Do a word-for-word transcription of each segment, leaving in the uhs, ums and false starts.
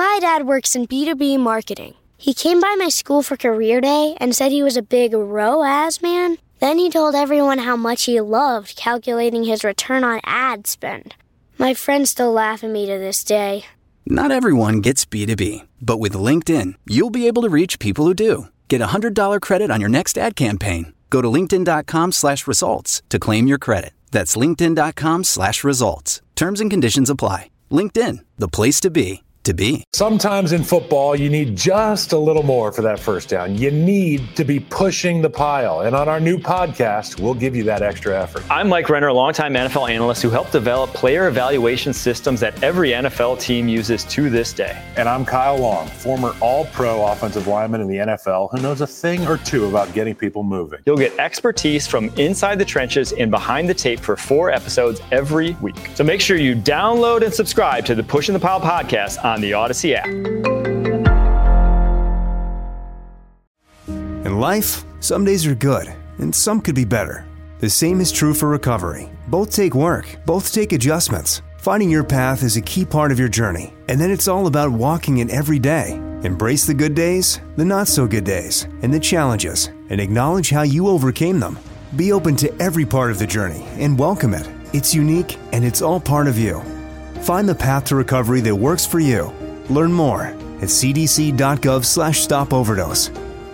My dad works in B two B marketing. He came by my school for career day and said he was a big R O A S man. Then he told everyone how much he loved calculating his return on ad spend. My friends still laugh at me to this day. Not everyone gets B two B, but with LinkedIn, you'll be able to reach people who do. Get a one hundred dollars credit on your next ad campaign. Go to linkedin.com slash results to claim your credit. That's linkedin.com slash results. Terms and conditions apply. LinkedIn, the place to be, to be. Sometimes in football, you need just a little more for that first down. You need to be pushing the pile. And on our new podcast, we'll give you that extra effort. I'm Mike Renner, a longtime N F L analyst who helped develop player evaluation systems that every N F L team uses to this day. And I'm Kyle Long, former all-pro offensive lineman in the N F L who knows a thing or two about getting people moving. You'll get expertise from inside the trenches and behind the tape for four episodes every week. So make sure you download and subscribe to the Pushing the Pile podcast on the Odyssey app. In life, some days are good, and some could be better. The same is true for recovery. Both take work, both take adjustments. Finding your path is a key part of your journey, and then it's all about walking it every day. Embrace the good days, the not so good days, and the challenges, and acknowledge how you overcame them. Be open to every part of the journey and welcome it. It's unique, and it's all part of you. Find the path to recovery that works for you. Learn more at cdc.gov slash stop overdose.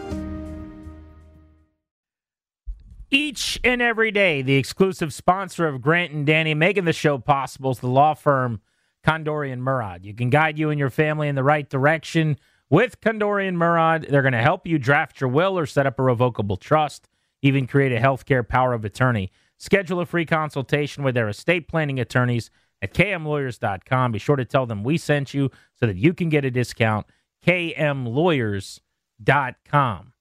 Each and every day, the exclusive sponsor of Grant and Danny, making the show possible, is the law firm Kondorian Murad. You can guide you and your family in the right direction with Kondorian Murad. They're going to help you draft your will or set up a revocable trust, even create a healthcare power of attorney. Schedule a free consultation with their estate planning attorneys at k m lawyers dot com. Be sure to tell them we sent you so that you can get a discount. k m lawyers dot com.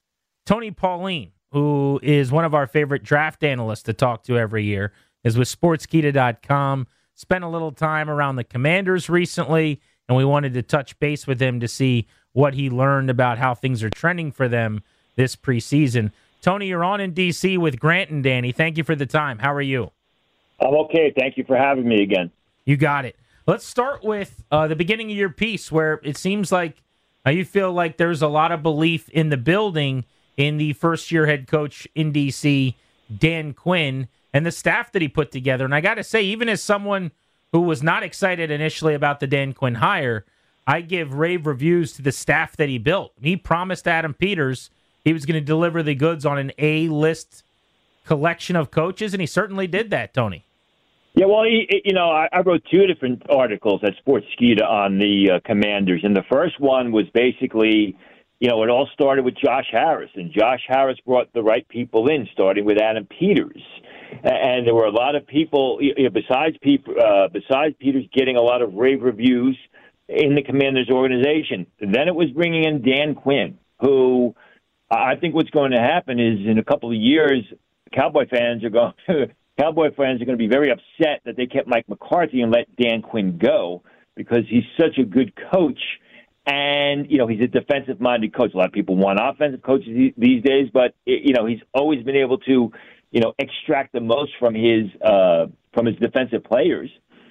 Tony Pauline, who is one of our favorite draft analysts to talk to every year, is with sportskeeda dot com. Spent a little time around the Commanders recently, and we wanted to touch base with him to see what he learned about how things are trending for them this preseason. Tony, you're on in D C with Grant and Danny. Thank you for the time. How are you? I'm okay. Thank you for having me again. You got it. Let's start with uh, the beginning of your piece, where it seems like uh, you feel like there's a lot of belief in the building in the first-year head coach in D C, Dan Quinn, and the staff that he put together. And I got to say, even as someone who was not excited initially about the Dan Quinn hire, I give rave reviews to the staff that he built. He promised Adam Peters he was going to deliver the goods on an A-list collection of coaches, and he certainly did that, Tony. Yeah, well, he, you know, I, I wrote two different articles at Sportskeeda on the uh, Commanders, and the first one was basically, you know, it all started with Josh Harris, and Josh Harris brought the right people in, starting with Adam Peters, and there were a lot of people, you know, besides people, uh, besides Peters getting a lot of rave reviews in the Commanders organization. Then it was bringing in Dan Quinn, who I think what's going to happen is in a couple of years, Cowboy fans are going to. Cowboy fans are going to be very upset that they kept Mike McCarthy and let Dan Quinn go because he's such a good coach. And, you know, he's a defensive-minded coach. A lot of people want offensive coaches these days, but, you know, he's always been able to, you know, extract the most from his uh, from his defensive players.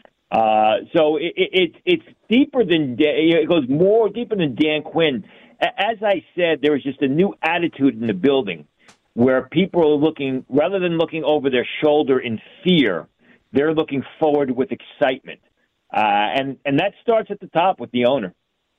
Uh, so it, it, it's deeper than – it goes more deeper than Dan Quinn. As I said, there was just a new attitude in the building, where people are looking, rather than looking over their shoulder in fear, they're looking forward with excitement. Uh, and, and that starts at the top with the owner.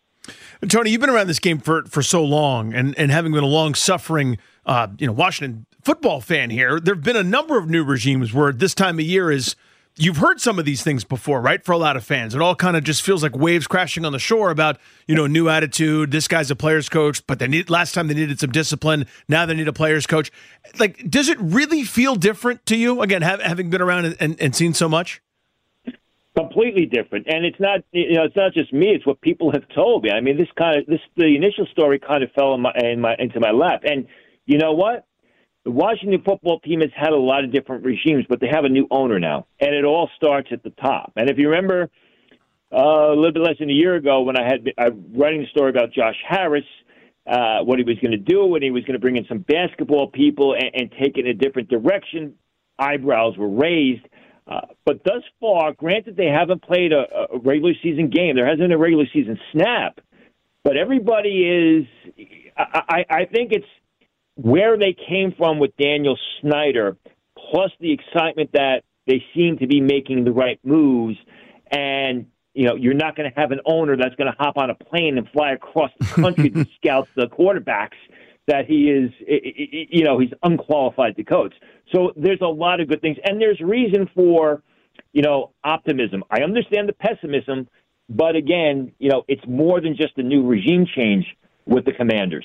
Tony, you've been around this game for, for so long, and, and having been a long-suffering uh, you know, Washington football fan here, there have been a number of new regimes where this time of year is – you've heard some of these things before, right, for a lot of fans. It all kind of just feels like waves crashing on the shore about, you know, new attitude. This guy's a player's coach, but they need last time they needed some discipline. Now they need a player's coach. Like, does it really feel different to you, again, have, having been around and, and seen so much? Completely different. And it's not, you know, it's not just me. It's what people have told me. I mean, this kind of, this, the initial story kind of fell in my, in my, into my lap. And you know what? The Washington football team has had a lot of different regimes, but they have a new owner now, and it all starts at the top. And if you remember uh, a little bit less than a year ago when I had been, I was writing a story about Josh Harris, uh, what he was going to do, and he was going to bring in some basketball people and, and take it in a different direction, eyebrows were raised. Uh, but thus far, granted they haven't played a, a regular season game. There hasn't been a regular season snap. But everybody is – I, I think it's where they came from with Daniel Snyder, plus the excitement that they seem to be making the right moves. And, you know, you're not going to have an owner that's going to hop on a plane and fly across the country to scout the quarterbacks that he is, you know, he's unqualified to coach. So there's a lot of good things. And there's reason for, you know, optimism. I understand the pessimism, but again, you know, it's more than just a new regime change with the Commanders.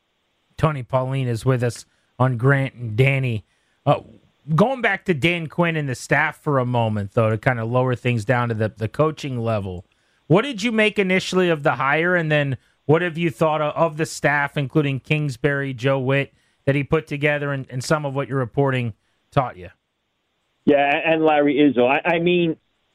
Tony Pauline is with us on Grant and Danny. Uh, going back to Dan Quinn and the staff for a moment, though, to kind of lower things down to the, the coaching level, what did you make initially of the hire, and then what have you thought of, of the staff, including Kingsbury, Joe Witt, that he put together, and, and some of what your reporting taught you? Yeah, and Larry Izzo. I, I mean,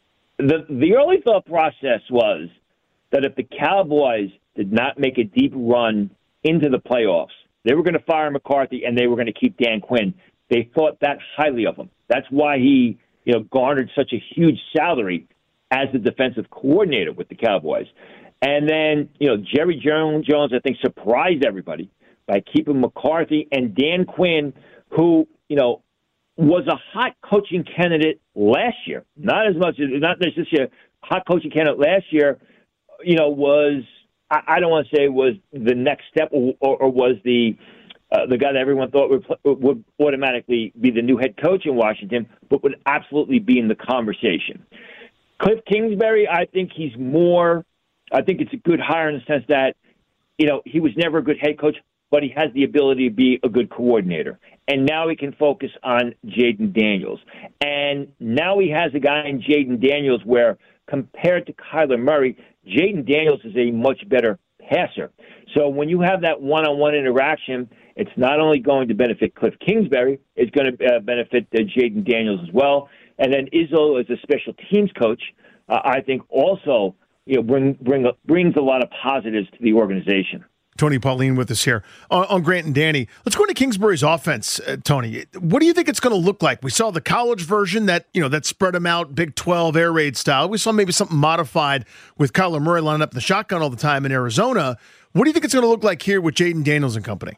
the the early thought process was that if the Cowboys did not make a deep run into the playoffs, they were going to fire McCarthy and they were going to keep Dan Quinn. They thought that highly of him. That's why he, you know, garnered such a huge salary as the defensive coordinator with the Cowboys. And then, you know, Jerry Jones, Jones, I think, surprised everybody by keeping McCarthy and Dan Quinn, who, you know, was a hot coaching candidate last year. Not as much, not necessarily a hot coaching candidate last year, you know, was, I, I don't want to say was the next step or, or, or was the uh, the guy that everyone thought would, would automatically be the new head coach in Washington, but would absolutely be in the conversation. Cliff Kingsbury, I think he's more... I think it's a good hire in the sense that, you know, he was never a good head coach, but he has the ability to be a good coordinator. And now he can focus on Jaden Daniels. And now he has a guy in Jaden Daniels where, compared to Kyler Murray, Jaden Daniels is a much better passer. So when you have that one-on-one interaction, it's not only going to benefit Cliff Kingsbury, it's going to uh, benefit uh, Jaden Daniels as well. And then Izzo, as a special teams coach, uh, I think also – you know, bring, bring, brings a lot of positives to the organization. Tony Pauline with us here on, on Grant and Danny. Let's go into Kingsbury's offense, uh, Tony. What do you think it's going to look like? We saw the college version that, you know, that spread them out, Big twelve air raid style. We saw maybe something modified with Kyler Murray lining up in the shotgun all the time in Arizona. What do you think it's going to look like here with Jaden Daniels and company?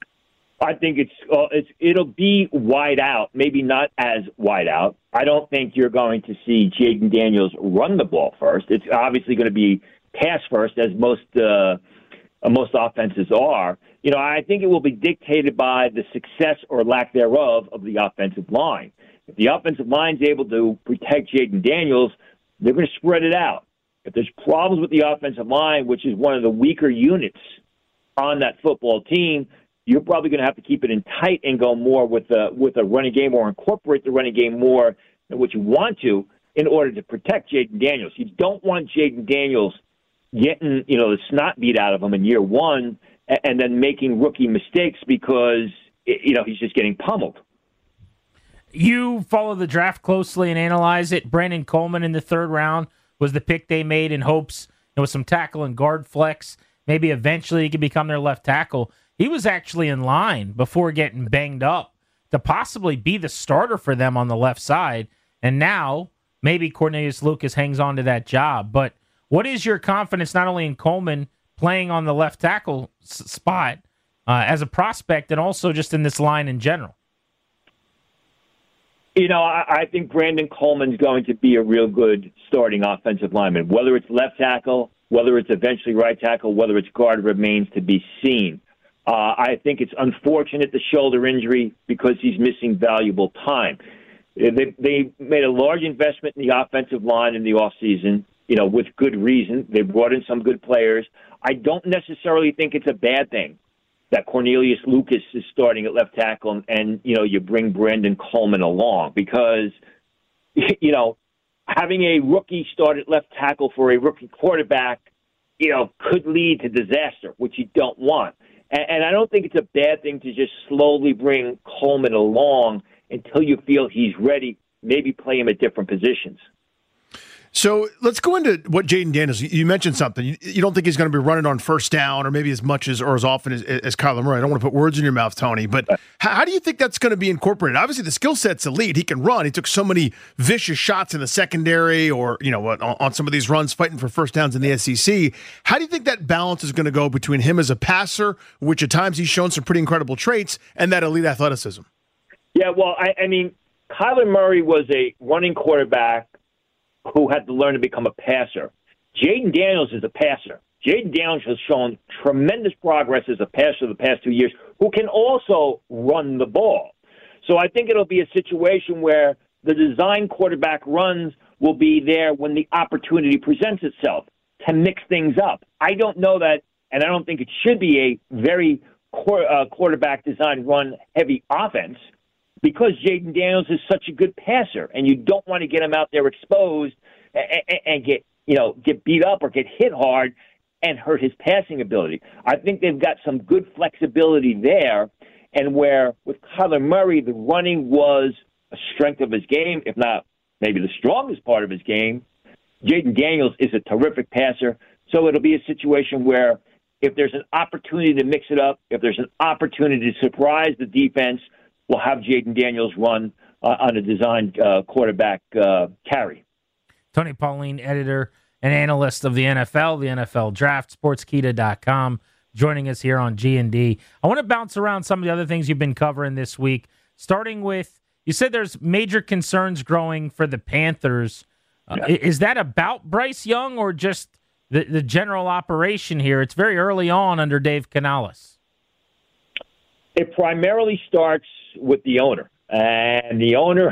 I think it's, uh, it's it'll be wide out, maybe not as wide out. I don't think you're going to see Jaden Daniels run the ball first. It's obviously going to be pass first, as most uh, most offenses are. You know, I think it will be dictated by the success or lack thereof of the offensive line. If the offensive line's able to protect Jaden Daniels, they're going to spread it out. If there's problems with the offensive line, which is one of the weaker units on that football team, you're probably going to have to keep it in tight and go more with a, with a running game or incorporate the running game more than what you want to in order to protect Jaden Daniels. You don't want Jaden Daniels getting, you know, the snot beat out of him in year one and, and then making rookie mistakes because, you know, he's just getting pummeled. You follow the draft closely and analyze it. Brandon Coleman in the third round was the pick they made in hopes there was some tackle and guard flex. Maybe eventually he could become their left tackle. He was actually in line before getting banged up to possibly be the starter for them on the left side. And now maybe Cornelius Lucas hangs on to that job. But what is your confidence not only in Coleman playing on the left tackle s- spot uh, as a prospect and also just in this line in general? You know, I, I think Brandon Coleman's going to be a real good starting offensive lineman. Whether it's left tackle, whether it's eventually right tackle, whether it's guard remains to be seen. Uh, I think it's unfortunate, the shoulder injury, because he's missing valuable time. They, they made a large investment in the offensive line in the offseason, you know, with good reason. They brought in some good players. I don't necessarily think it's a bad thing that Cornelius Lucas is starting at left tackle and, and you know, you bring Brandon Coleman along because, you know, having a rookie start at left tackle for a rookie quarterback, you know, could lead to disaster, which you don't want. And, and I don't think it's a bad thing to just slowly bring Coleman along until you feel he's ready, maybe play him at different positions. So let's go into what Jayden Daniels, you mentioned something. You, you don't think he's going to be running on first down or maybe as much as or as often as, as Kyler Murray. I don't want to put words in your mouth, Tony, but how, how do you think that's going to be incorporated? Obviously, the skill set's elite. He can run. He took so many vicious shots in the secondary or, you know, on, on some of these runs fighting for first downs in the S E C. How do you think that balance is going to go between him as a passer, which at times he's shown some pretty incredible traits, and that elite athleticism? Yeah, well, I, I mean, Kyler Murray was a running quarterback who had to learn to become a passer. Jayden Daniels is a passer. Jayden Daniels has shown tremendous progress as a passer the past two years, who can also run the ball. So I think it'll be a situation where the design quarterback runs will be there when the opportunity presents itself to mix things up. I don't know that, and I don't think it should be a very uh, quarterback design run heavy offense, because Jayden Daniels is such a good passer, and you don't want to get him out there exposed and, and get, you know, get beat up or get hit hard and hurt his passing ability. I think they've got some good flexibility there, and where with Kyler Murray, the running was a strength of his game, if not maybe the strongest part of his game. Jayden Daniels is a terrific passer, so it'll be a situation where if there's an opportunity to mix it up, if there's an opportunity to surprise the defense, we'll have Jayden Daniels run uh, on a designed uh, quarterback uh, carry. Tony Pauline, editor and analyst of the N F L, the N F L Draft, Sportskeeda dot com, joining us here on G and D. I want to bounce around some of the other things you've been covering this week, starting with, you said there's major concerns growing for the Panthers. Uh, yeah. Is that about Bryce Young or just the, the general operation here? It's very early on under Dave Canales. It primarily starts with the owner. And the owner,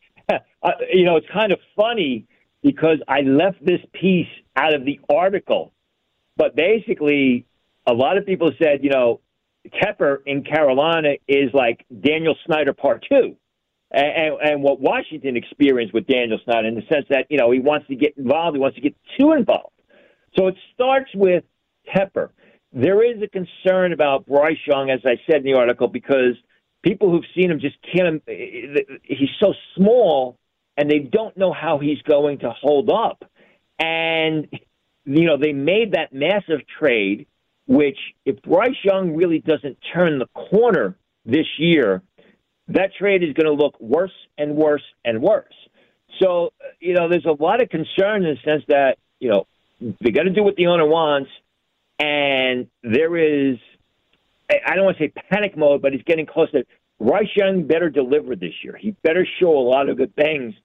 you know, it's kind of funny because I left this piece out of the article. But basically, a lot of people said, you know, Tepper in Carolina is like Daniel Snyder part two. And, and what Washington experienced with Daniel Snyder in the sense that, you know, he wants to get involved, he wants to get too involved. So it starts with Tepper. There is a concern about Bryce Young, as I said in the article, because people who've seen him just can't, he's so small, and they don't know how he's going to hold up. And, you know, they made that massive trade, which if Bryce Young really doesn't turn the corner this year, that trade is going to look worse and worse and worse. So, you know, there's a lot of concern in the sense that, you know, they got to do what the owner wants, and there is, I don't want to say panic mode, but he's getting close to, Bryce Young better deliver this year. He better show a lot of good things,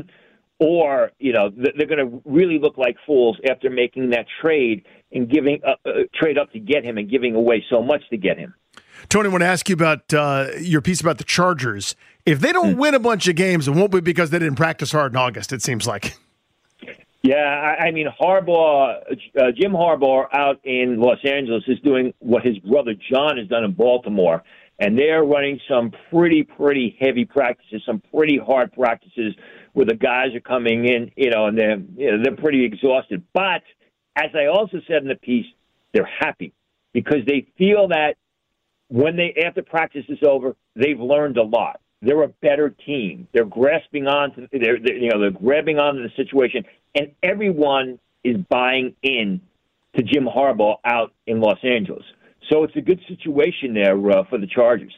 or, you know, they're going to really look like fools after making that trade and giving uh, uh, trade up to get him and giving away so much to get him. Tony, I want to ask you about uh, your piece about the Chargers. If they don't win a bunch of games, it won't be because they didn't practice hard in August, it seems like. Yeah, I, I mean, Harbaugh, uh, Jim Harbaugh out in Los Angeles is doing what his brother John has done in Baltimore, and they're running some pretty, pretty heavy practices, some pretty hard practices where the guys are coming in, you know, and they're, you know, they're pretty exhausted. But as I also said in the piece, they're happy because they feel that when they, after practice is over, they've learned a lot. They're a better team. They're grasping on to, they're, they're, you know, they're grabbing onto the situation, and everyone is buying in to Jim Harbaugh out in Los Angeles. So it's a good situation there uh, for the Chargers.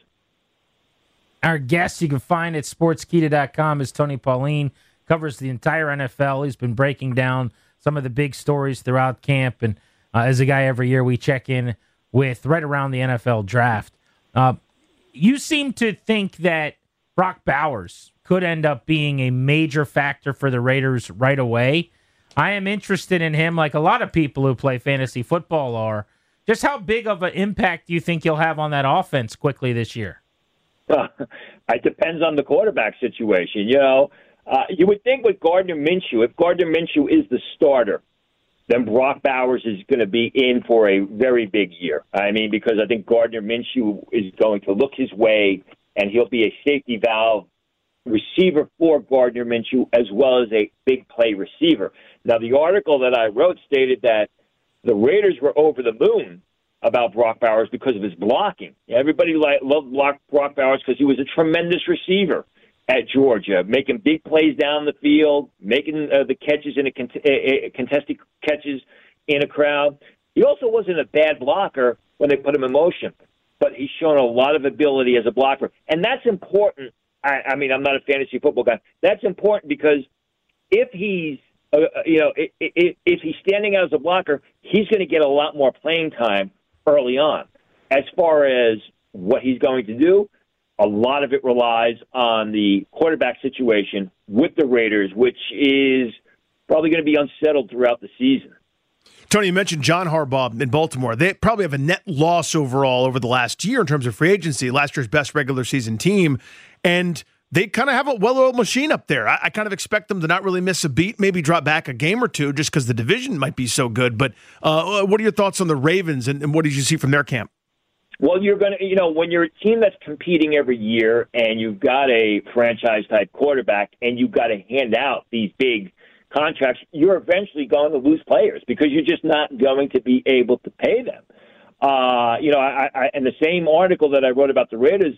Our guest you can find at Sportskeeda dot com is Tony Pauline, covers the entire N F L. He's been breaking down some of the big stories throughout camp, and uh, as a guy every year we check in with right around the N F L draft. Uh, you seem to think that Brock Bowers could end up being a major factor for the Raiders right away. I am interested in him, like a lot of people who play fantasy football are. Just how big of an impact do you think he'll have on that offense quickly this year? Uh, it depends on the quarterback situation. You know, uh, you would think with Gardner Minshew, if Gardner Minshew is the starter, then Brock Bowers is going to be in for a very big year. I mean, because I think Gardner Minshew is going to look his way, and he'll be a safety valve receiver for Gardner Minshew as well as a big play receiver. Now, the article that I wrote stated that the Raiders were over the moon about Brock Bowers because of his blocking. Everybody liked, loved Brock Bowers because he was a tremendous receiver. at Georgia, making big plays down the field, making uh, the catches in a cont- uh, contested catches in a crowd. He also wasn't a bad blocker when they put him in motion, but he's shown a lot of ability as a blocker, and that's important. I, I mean, I'm not a fantasy football guy. That's important because if he's, uh, you know, if, if, if he's standing out as a blocker, he's going to get a lot more playing time early on. As far as what he's going to do, a lot of it relies on the quarterback situation with the Raiders, which is probably going to be unsettled throughout the season. Tony, you mentioned John Harbaugh in Baltimore. They probably have a net loss overall over the last year in terms of free agency, last year's best regular season team. And they kind of have a well-oiled machine up there. I, I kind of expect them to not really miss a beat, maybe drop back a game or two just because the division might be so good. But uh, what are your thoughts on the Ravens, and, and what did you see from their camp? Well, you're going to, you know, when you're a team that's competing every year and you've got a franchise-type quarterback and you've got to hand out these big contracts, you're eventually going to lose players because you're just not going to be able to pay them. Uh, you know, I, I, in the same article that I wrote about the Raiders,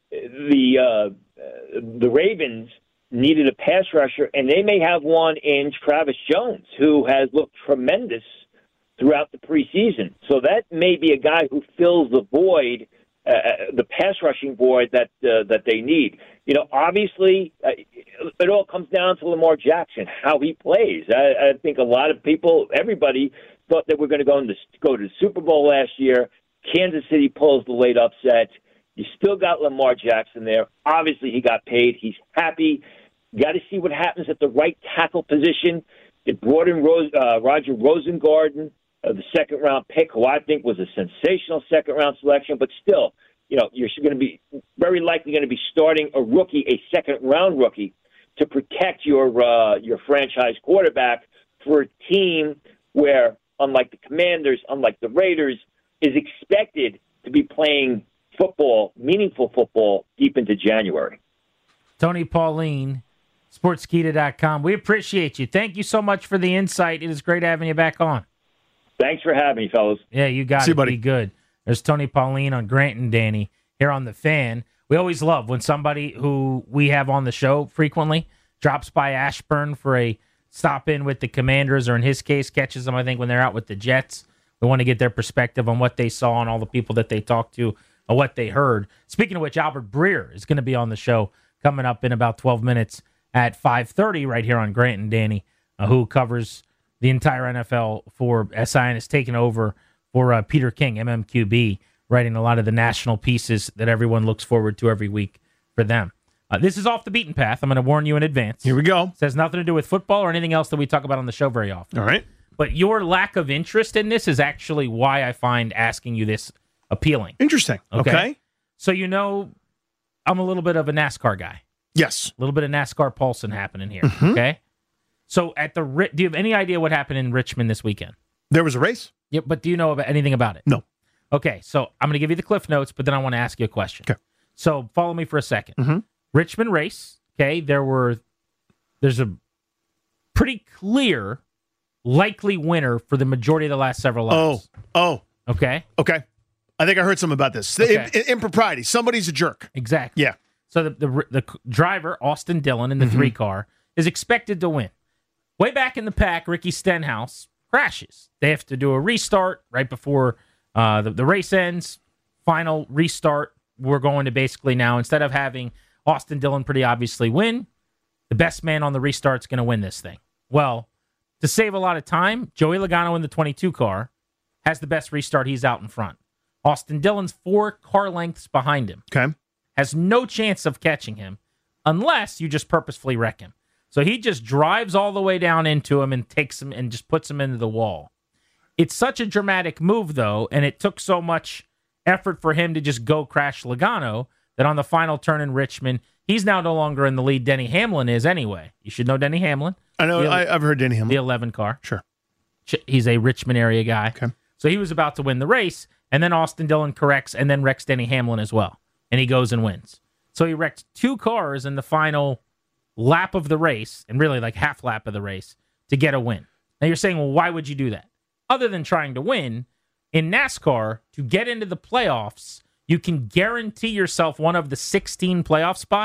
the uh, the Ravens needed a pass rusher, and they may have one in Travis Jones, who has looked tremendous throughout the preseason. So that may be a guy who fills the void, uh, the pass rushing void that uh, that they need. You know, obviously, uh, it all comes down to Lamar Jackson, how he plays. I, I think a lot of people, everybody, thought that we're going to go into go to the Super Bowl last year. Kansas City pulls the late upset. You still got Lamar Jackson there. Obviously, he got paid. He's happy. Got to see what happens at the right tackle position. They brought in Rose, uh, Roger Rosengarten, uh, the second-round pick, who I think was a sensational second-round selection. But still, you know, you're going to be very likely going to be starting a rookie, a second-round rookie, to protect your uh, your franchise quarterback for a team where, unlike the Commanders, unlike the Raiders, is expected to be playing football, meaningful football, deep into January. Tony Pauline, Sportskeeda dot com. We appreciate you. Thank you so much for the insight. It is great having you back on. Thanks for having me, fellas. Yeah, you got See it. you, buddy. Be good. There's Tony Pauline on Grant and Danny here on The Fan. We always love when somebody who we have on the show frequently drops by Ashburn for a stop-in with the Commanders, or in his case, catches them, I think, when they're out with the Jets. We want to get their perspective on what they saw and all the people that they talked to and what they heard. Speaking of which, Albert Breer is going to be on the show coming up in about twelve minutes at five thirty right here on Grant and Danny, uh, who covers the entire N F L for S I and has taken over for uh, Peter King, M M Q B, writing a lot of the national pieces that everyone looks forward to every week for them. Uh, this is Off the Beaten Path. I'm going to warn you in advance. Here we go. This has nothing to do with football or anything else that we talk about on the show very often. All right. But your lack of interest in this is actually why I find asking you this appealing. Interesting. Okay. okay. So you know I'm a little bit of a NASCAR guy. Yes. A little bit of NASCAR Paulson happening here. Mm-hmm. Okay. So at the do you have any idea what happened in Richmond this weekend? There was a race? Yeah, but do you know about anything about it? No. Okay, so I'm going to give you the Cliff Notes, but then I want to ask you a question. Okay. So follow me for a second. Mm-hmm. Richmond race, okay, there were there's a pretty clear likely winner for the majority of the last several laps. Oh. Oh. Okay. Okay. I think I heard something about this. Okay. In, impropriety. Somebody's a jerk. Exactly. Yeah. So the the, the driver, Austin Dillon, in the mm-hmm. three car, is expected to win. Way back in the pack, Ricky Stenhouse crashes. They have to do a restart right before uh, the, the race ends. Final restart. We're going to basically now, instead of having Austin Dillon pretty obviously win, the best man on the restart's going to win this thing. Well, to save a lot of time, Joey Logano in the twenty-two car has the best restart. He's out in front. Austin Dillon's four car lengths behind him. Okay. Has no chance of catching him unless you just purposefully wreck him. So he just drives all the way down into him and takes him and just puts him into the wall. It's such a dramatic move, though, and it took so much effort for him to just go crash Logano that on the final turn in Richmond, he's now no longer in the lead. Denny Hamlin is anyway. You should know Denny Hamlin. I know. The, I, I've heard Denny Hamlin. The eleven car. Sure. He's a Richmond area guy. Okay. So he was about to win the race, and then Austin Dillon corrects and then wrecks Denny Hamlin as well. And he goes and wins. So he wrecked two cars in the final lap of the race, and really like half lap of the race, to get a win. Now you're saying, well, why would you do that? Other than trying to win, in NASCAR, to get into the playoffs, you can guarantee yourself one of the sixteen playoff spots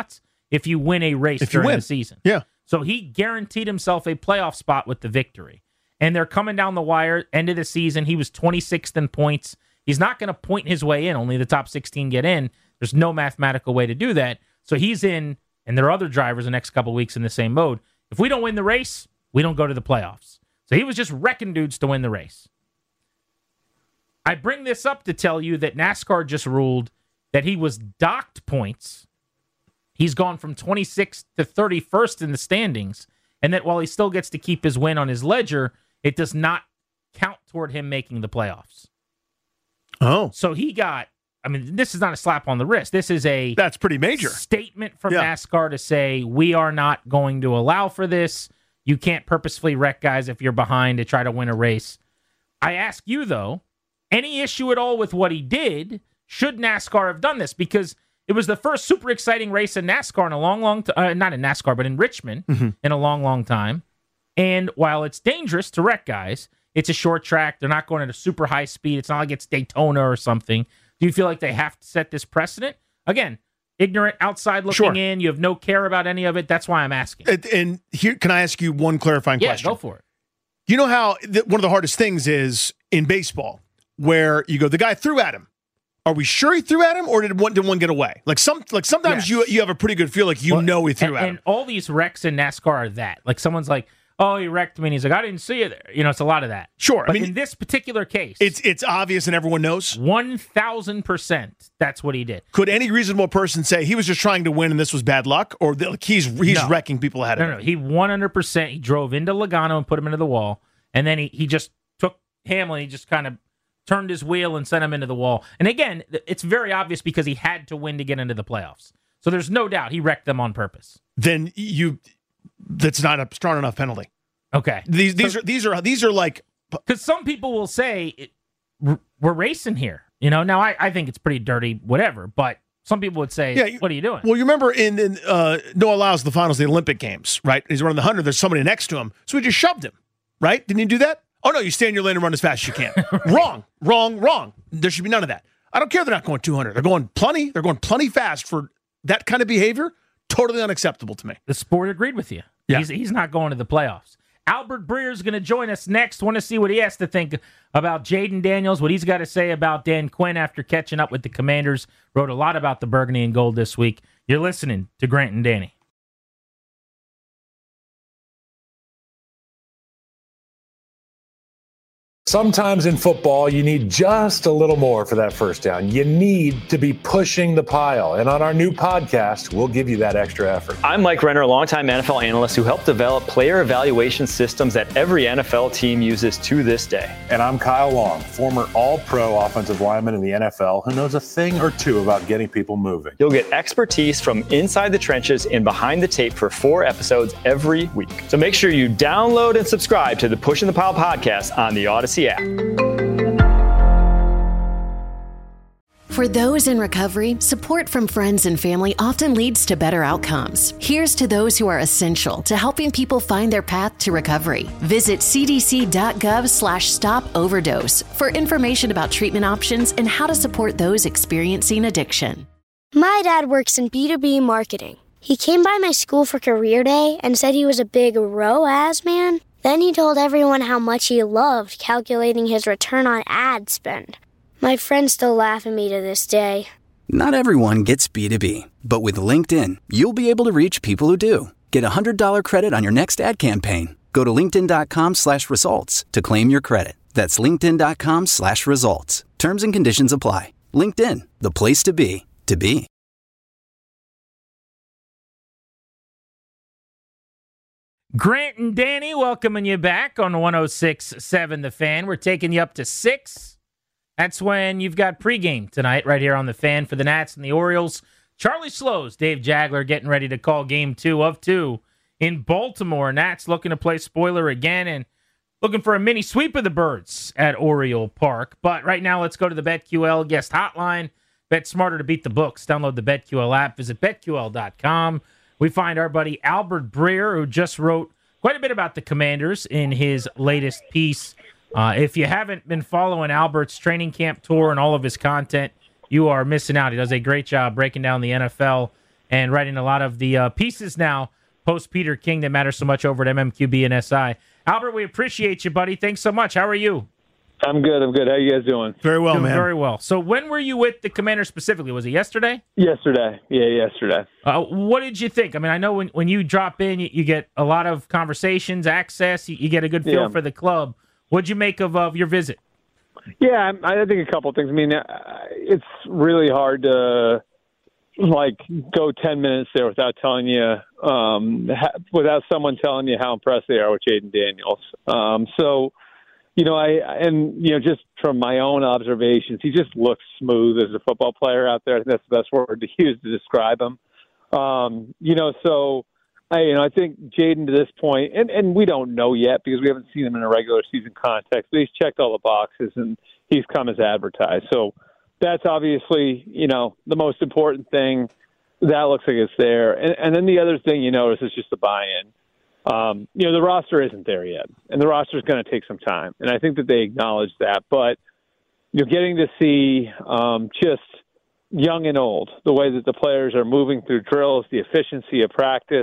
if you win a race if you during win. the season. Yeah. So he guaranteed himself a playoff spot with the victory. And they're coming down the wire, end of the season. He was twenty-sixth in points. He's not going to point his way in. Only the top sixteen get in. There's no mathematical way to do that. So he's in, and there are other drivers the next couple of weeks in the same mode. If we don't win the race, we don't go to the playoffs. So he was just wrecking dudes to win the race. I bring this up to tell you that NASCAR just ruled that he was docked points. He's gone from twenty-sixth to thirty-first in the standings, and that while he still gets to keep his win on his ledger, it does not count toward him making the playoffs. Oh. So he got, I mean, this is not a slap on the wrist. This is a That's pretty major statement from yeah. NASCAR to say, we are not going to allow for this. You can't purposefully wreck guys if you're behind to try to win a race. I ask you, though, any issue at all with what he did? Should NASCAR have done this? Because it was the first super exciting race in NASCAR in a long, long time. Uh, not in NASCAR, but in Richmond mm-hmm. in a long, long time. And while it's dangerous to wreck guys, it's a short track. They're not going at a super high speed. It's not like it's Daytona or something. Do you feel like they have to set this precedent? Again, ignorant, outside looking sure. in. You have no care about any of it. That's why I'm asking. And, and here, can I ask you one clarifying yeah, question? Yeah, go for it. You know how th- one of the hardest things is in baseball, where you go, the guy threw at him. Are we sure he threw at him, or did one did one get away? Like some, like sometimes yes. you you have a pretty good feel, like you well, know he threw and, at him. And all these wrecks in NASCAR are that. Like someone's like, oh, he wrecked me, and he's like, I didn't see you there. You know, it's a lot of that. Sure. But I mean, in this particular case, it's it's obvious and everyone knows. one thousand percent that's what he did. Could any reasonable person say he was just trying to win and this was bad luck, or that, like, he's he's no. wrecking people ahead no, of no, him? No, he one hundred percent, he drove into Logano and put him into the wall, and then he, he just took Hamlin, he just kind of turned his wheel and sent him into the wall. And again, it's very obvious because he had to win to get into the playoffs. So there's no doubt he wrecked them on purpose. Then you, that's not a strong enough penalty. Okay. These these so, are these are these are like, because some people will say it, we're racing here. You know, now I, I think it's pretty dirty, whatever. But some people would say, yeah, what are you doing? Well, you remember in, in uh, Noah Lyles, the finals of the Olympic Games, right? He's running the hundred. There's somebody next to him, so he just shoved him. Right? Didn't you do that? Oh, no, you stay in your lane and run as fast as you can. right. Wrong, wrong, wrong. There should be none of that. I don't care they're not going two hundred. They're going plenty. They're going plenty fast for that kind of behavior. Totally unacceptable to me. The sport agreed with you. Yeah. He's, he's not going to the playoffs. Albert Breer is going to join us next. Want to see what he has to think about Jaden Daniels, what he's got to say about Dan Quinn after catching up with the Commanders. Wrote a lot about the Burgundy and Gold this week. You're listening to Grant and Danny. Sometimes in football, you need just a little more for that first down. You need to be pushing the pile. And on our new podcast, we'll give you that extra effort. I'm Mike Renner, a longtime N F L analyst who helped develop player evaluation systems that every N F L team uses to this day. And I'm Kyle Long, former all-pro offensive lineman in the N F L who knows a thing or two about getting people moving. You'll get expertise from inside the trenches and behind the tape for four episodes every week. So make sure you download and subscribe to the Pushing the Pile podcast on the Odyssey app. For those in recovery, support from friends and family often leads to better outcomes. Here's to those who are essential to helping people find their path to recovery. Visit cdc.gov slash stop overdose for information about treatment options and how to support those experiencing addiction. My dad works in B two B marketing. He came by my school for career day and said he was a big R O A S man. Then he told everyone how much he loved calculating his return on ad spend. My friends still laugh at me to this day. Not everyone gets B two B, but with LinkedIn, you'll be able to reach people who do. Get a one hundred dollars credit on your next ad campaign. Go to linkedin.com slash results to claim your credit. That's linkedin.com slash results. Terms and conditions apply. LinkedIn, the place to be, to be. Grant and Danny welcoming you back on one oh six point seven The Fan. We're taking you up to six. That's when you've got pregame tonight right here on The Fan for the Nats and the Orioles. Charlie Slows, Dave Jagler getting ready to call game two of two in Baltimore. Nats looking to play spoiler again and looking for a mini sweep of the Birds at Oriole Park. But right now, let's go to the BetQL guest hotline. Bet smarter to beat the books. Download the BetQL app. Visit bet Q L dot com. We find our buddy Albert Breer, who just wrote quite a bit about the Commanders in his latest piece. Uh, if you haven't been following Albert's training camp tour and all of his content, you are missing out. He does a great job breaking down the N F L and writing a lot of the uh, pieces now post Peter King that matter so much over at M M Q B and S I. Albert, we appreciate you, buddy. Thanks so much. How are you? I'm good. I'm good. How you guys doing? Very well, doing man. Very well. So when were you with the Commanders specifically? Was it yesterday? Yesterday. Yeah, yesterday. Uh, what did you think? I mean, I know when, when you drop in, you, you get a lot of conversations, access. You, you get a good feel Yeah. for the club. What'd you make of, of your visit? Yeah, I I think a couple of things. I mean, uh, it's really hard to like go ten minutes there without telling you, um, ha- without someone telling you how impressed they are with Jaden Daniels. Um, so, you know, I and you know, just from my own observations, he just looks smooth as a football player out there. I think that's the best word to use to describe him. Um, you know, so I, you know, I think Jaden to this point, and, and we don't know yet because we haven't seen him in a regular season context, but he's checked all the boxes and he's come as advertised. So that's obviously, you know, the most important thing. That looks like it's there. And, and then the other thing you notice is just the buy-in. Um, you know, the roster isn't there yet, and the roster is going to take some time. And I think that they acknowledge that. But you're getting to see um, just young and old, the way that the players are moving through drills, the efficiency of practice.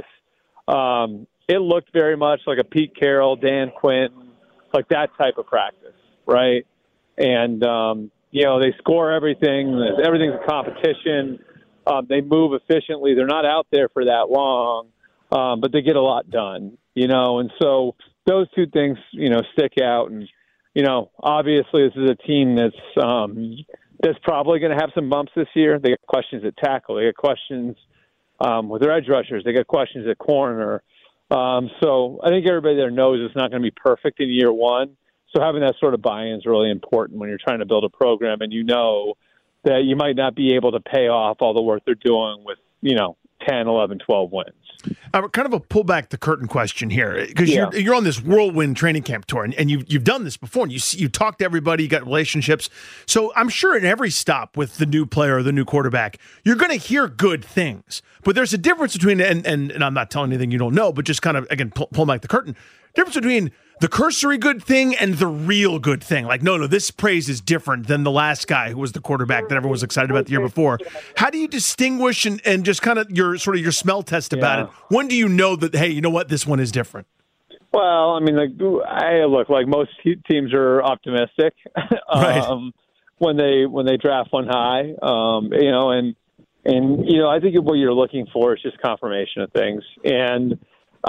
Um, it looked very much like a Pete Carroll, Dan Quinn, like that type of practice, right? And, um, you know, they score everything. Everything's a competition. Um, they move efficiently. They're not out there for that long. Um, but they get a lot done, you know, and so those two things, you know, stick out. And, you know, obviously this is a team that's um, that's probably going to have some bumps this year. They got questions at tackle. They got questions um, with their edge rushers. They got questions at corner. Um, so I think everybody there knows it's not going to be perfect in year one. So having that sort of buy-in is really important when you're trying to build a program and you know that you might not be able to pay off all the work they're doing with, you know, ten, eleven, twelve wins. Uh, kind of a pull back the curtain question here, because Yeah. you're you're on this whirlwind training camp tour, and, and you've you've done this before, and you see, you talk to everybody, you got relationships. So I'm sure in every stop with the new player or the new quarterback, you're going to hear good things. But there's a difference between, and and, and I'm not telling anything you don't know, but just kind of again pull, pull back the curtain. Difference between the cursory good thing and the real good thing. Like, no, no, this praise is different than the last guy who was the quarterback that everyone was excited about the year before. How do you distinguish and, and just kind of your sort of your smell test about Yeah. it? When do you know that, hey, you know what, this one is different? Well, I mean, like I look like most te- teams are optimistic Right. um, when they when they draft one high, um, you know, and and you know, I think what you're looking for is just confirmation of things. And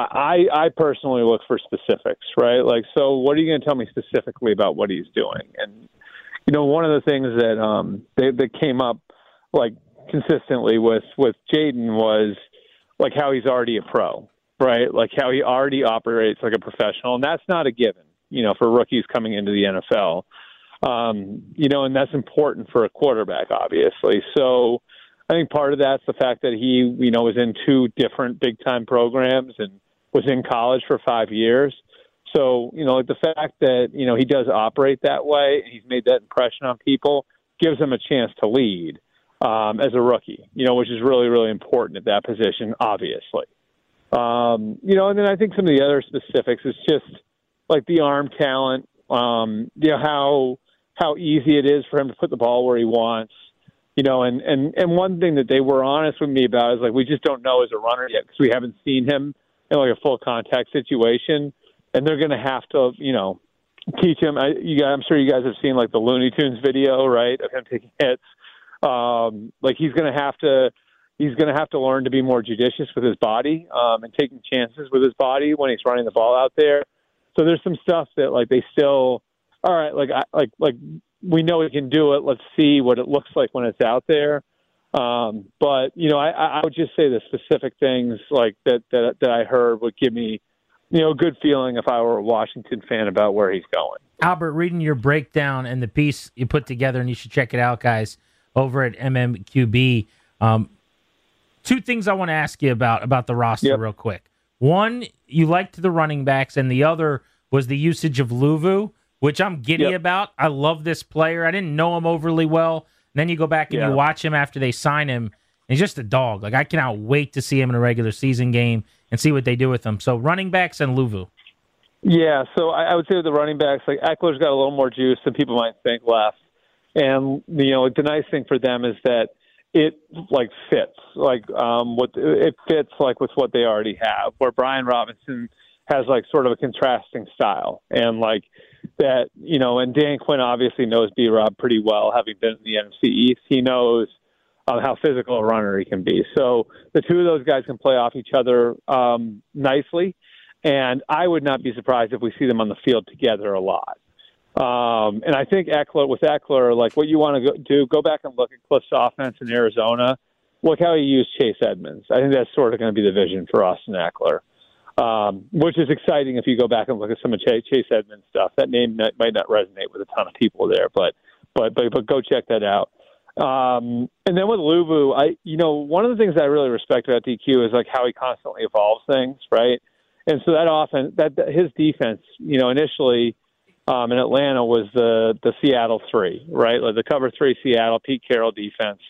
I I personally look for specifics, right? Like, so what are you going to tell me specifically about what he's doing? And you know, one of the things that um they, that came up like consistently with with Jaden was like how he's already a pro. Right, like how he already operates like a professional, and that's not a given, you know, for rookies coming into the N F L. Um, you know, and that's important for a quarterback, obviously. So I think part of that's the fact that he, you know, was in two different big-time programs and was in college for five years. So, you know, like the fact that, you know, he does operate that way, and he's made that impression on people, gives him a chance to lead um, as a rookie, you know, which is really, really important at that position, obviously. Um, you know, and then I think some of the other specifics is just like the arm talent, um, you know, how how easy it is for him to put the ball where he wants, you know, and, and, and one thing that they were honest with me about is like we just don't know as a runner yet because we haven't seen him in like a full contact situation, and they're going to have to, you know, teach him. I, you guys, I'm sure you guys have seen like the Looney Tunes video, right, of him taking hits. Um, like he's going to have to. He's going to have to learn to be more judicious with his body um, and taking chances with his body when he's running the ball out there. So there's some stuff that like they still, all right, like I, like like we know he can do it. Let's see what it looks like when it's out there. Um, but you know, I, I would just say the specific things like that that that I heard would give me, you know, a good feeling if I were a Washington fan about where he's going. Albert, reading your breakdown and the piece you put together, and you should check it out, guys, over at M M Q B. Um, Two things I want to ask you about about the roster Yep. real quick. One, you liked the running backs, and the other was the usage of Luvu, which I'm giddy Yep. about. I love this player. I didn't know him overly well. And then you go back and Yeah. you watch him after they sign him, and he's just a dog. Like I cannot wait to see him in a regular season game and see what they do with him. So running backs and Luvu. Yeah, so I, I would say with the running backs, like Eckler's got a little more juice than people might think left. And, you know, the nice thing for them is that it like fits like um, what it fits like with what they already have. Where Brian Robinson has like sort of a contrasting style, and like that, you know, and Dan Quinn obviously knows B-Rob pretty well, having been in the N F C East. He knows um, how physical a runner he can be. So the two of those guys can play off each other um, nicely, and I would not be surprised if we see them on the field together a lot. Um, and I think Eckler, with Eckler, like what you want to go, do, go back and look at Cliff's offense in Arizona. Look how he used Chase Edmonds. I think that's sort of going to be the vision for Austin Eckler. Um, which is exciting if you go back and look at some of Chase, Chase Edmonds stuff. That name might not resonate with a ton of people there, but but but, but go check that out. Um, and then with Luvu, I you know one of the things I really respect about D Q is like how he constantly evolves things, right? And so that offense, that, that his defense, you know, initially um, in Atlanta was the the Seattle three, right? Like the cover three Seattle Pete Carroll defense.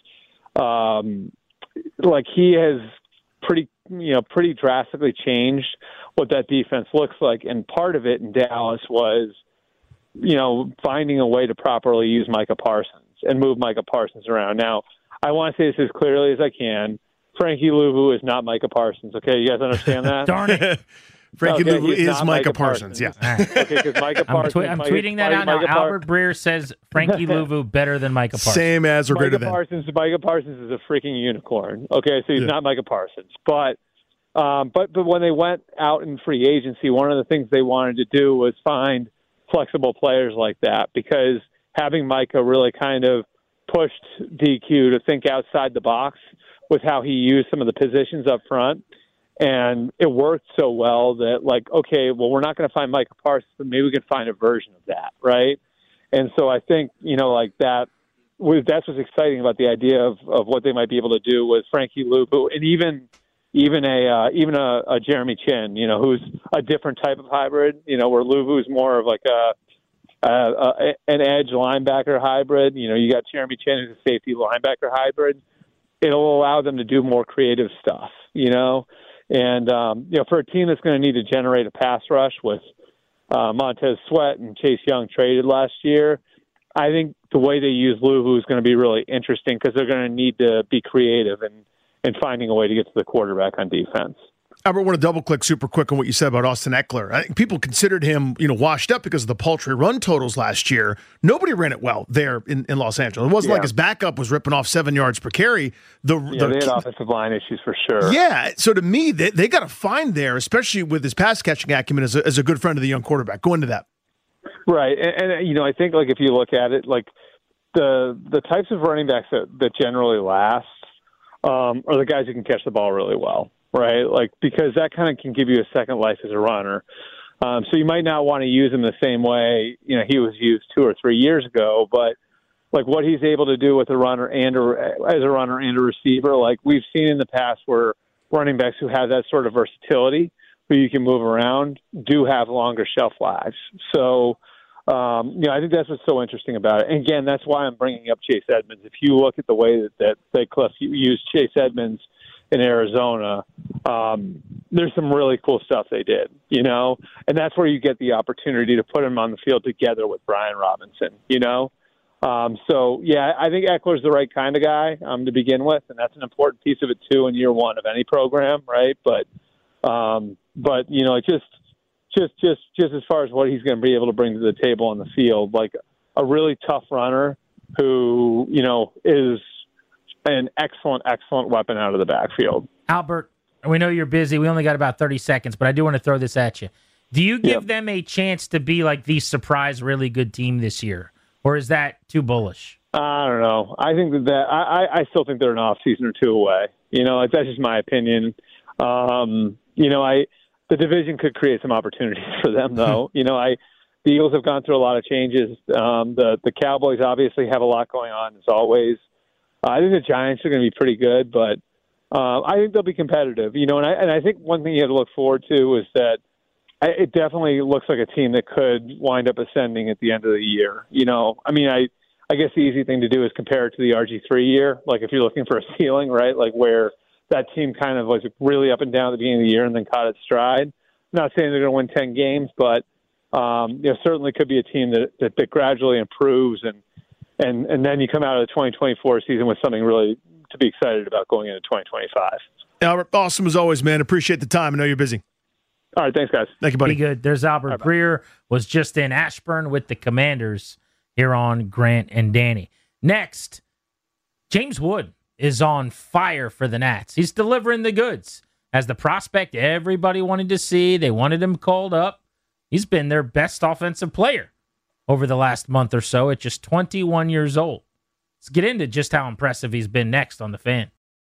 Um, like he has pretty. you know, pretty drastically changed what that defense looks like. And part of it in Dallas was, you know, finding a way to properly use Micah Parsons and move Micah Parsons around. Now, I want to say this as clearly as I can. Frankie Luvu is not Micah Parsons. Okay, you guys understand that? Darn it. Frankie okay, Luvu is Micah, Micah Parsons. Parsons. Yeah. Okay, because Micah Parsons. I'm, tw- I'm Micah, tweeting that out Micah now. Par- Albert Breer says Frankie Luvu better than Micah Parsons. Same as or Micah greater than. Parsons, Micah Parsons is a freaking unicorn. Okay, so he's Yeah. not Micah Parsons. But Um, but but when they went out in free agency, one of the things they wanted to do was find flexible players like that, because having Micah really kind of pushed D Q to think outside the box with how he used some of the positions up front. And it worked so well that, like, okay, well, we're not going to find Micah Parsons, but maybe we can find a version of that, right? And so I think, you know, like that, was, that's what's exciting about the idea of, of what they might be able to do with Frankie Luvu, and even even a uh, even a, a Jeremy Chin, you know, who's a different type of hybrid, you know, where Luvu's more of like a, a, a an edge linebacker hybrid. You know, you got Jeremy Chin who's a safety linebacker hybrid. It'll allow them to do more creative stuff, you know. And, um, you know, for a team that's going to need to generate a pass rush with uh, Montez Sweat and Chase Young traded last year, I think the way they use Luvu is going to be really interesting, because they're going to need to be creative and, and finding a way to get to the quarterback on defense. Albert, I want to double-click super quick on what you said about Austin Eckler. I think people considered him, you know, washed up because of the paltry run totals last year. Nobody ran it well there in, in Los Angeles. It wasn't yeah. like his backup was ripping off seven yards per carry. The, yeah, the, they had offensive line issues for sure. Yeah, so to me, they, they got to find there, especially with his pass-catching acumen as a, as a good friend of the young quarterback. Go into that. Right, and, and, you know, I think, like, if you look at it, like, the the types of running backs that, that generally last um, are the guys who can catch the ball really well. Right, like, because that kind of can give you a second life as a runner. Um, so you might not want to use him the same way, you know, he was used two or three years ago. But like what he's able to do with a runner and a, as a runner and a receiver, like we've seen in the past where running backs who have that sort of versatility, who you can move around, do have longer shelf lives. So, um, you know, I think that's what's so interesting about it. And again, that's why I'm bringing up Chase Edmonds. If you look at the way that that, that Cliff used Chase Edmonds in Arizona, um, there's some really cool stuff they did, you know, and that's where you get the opportunity to put him on the field together with Brian Robinson, you know. Um, so, yeah, I think Eckler's the right kind of guy um, to begin with, and that's an important piece of it, too, in year one of any program, right? But, um, but you know, just just just just as far as what he's going to be able to bring to the table on the field, like a really tough runner who, you know, is – an excellent, excellent weapon out of the backfield. Albert, we know you're busy. We only got about thirty seconds, but I do want to throw this at you. Do you give yep. them a chance to be like the surprise, really good team this year? Or is that too bullish? I don't know. I think that, that I, I still think they're an off season or two away. You know, like, that's just my opinion. Um, you know, I the division could create some opportunities for them, though. you know, I the Eagles have gone through a lot of changes. Um, the the Cowboys obviously have a lot going on, as always. Uh, I think the Giants are going to be pretty good, but uh, I think they'll be competitive. You know, and I and I think one thing you have to look forward to is that I, it definitely looks like a team that could wind up ascending at the end of the year. You know, I mean, I I guess the easy thing to do is compare it to the R G three year. Like if you're looking for a ceiling, right? Like where that team kind of was really up and down at the beginning of the year and then caught its stride. I'm not saying they're going to win ten games, but um, you know, certainly could be a team that that, that gradually improves and. And and then you come out of the twenty twenty-four season with something really to to be excited about going into twenty twenty-five. Albert, awesome as always, man. Appreciate the time. I know you're busy. All right, thanks, guys. Thank you, buddy. Be good. There's Albert Right, Breer, was just in Ashburn with the Commanders here on Grant and Danny. Next, James Wood is on fire for the Nats. He's delivering the goods. As the prospect everybody wanted to see, they wanted him called up. He's been their best offensive player over the last month or so at just twenty-one years old. Let's get into just how impressive he's been next on The Fan.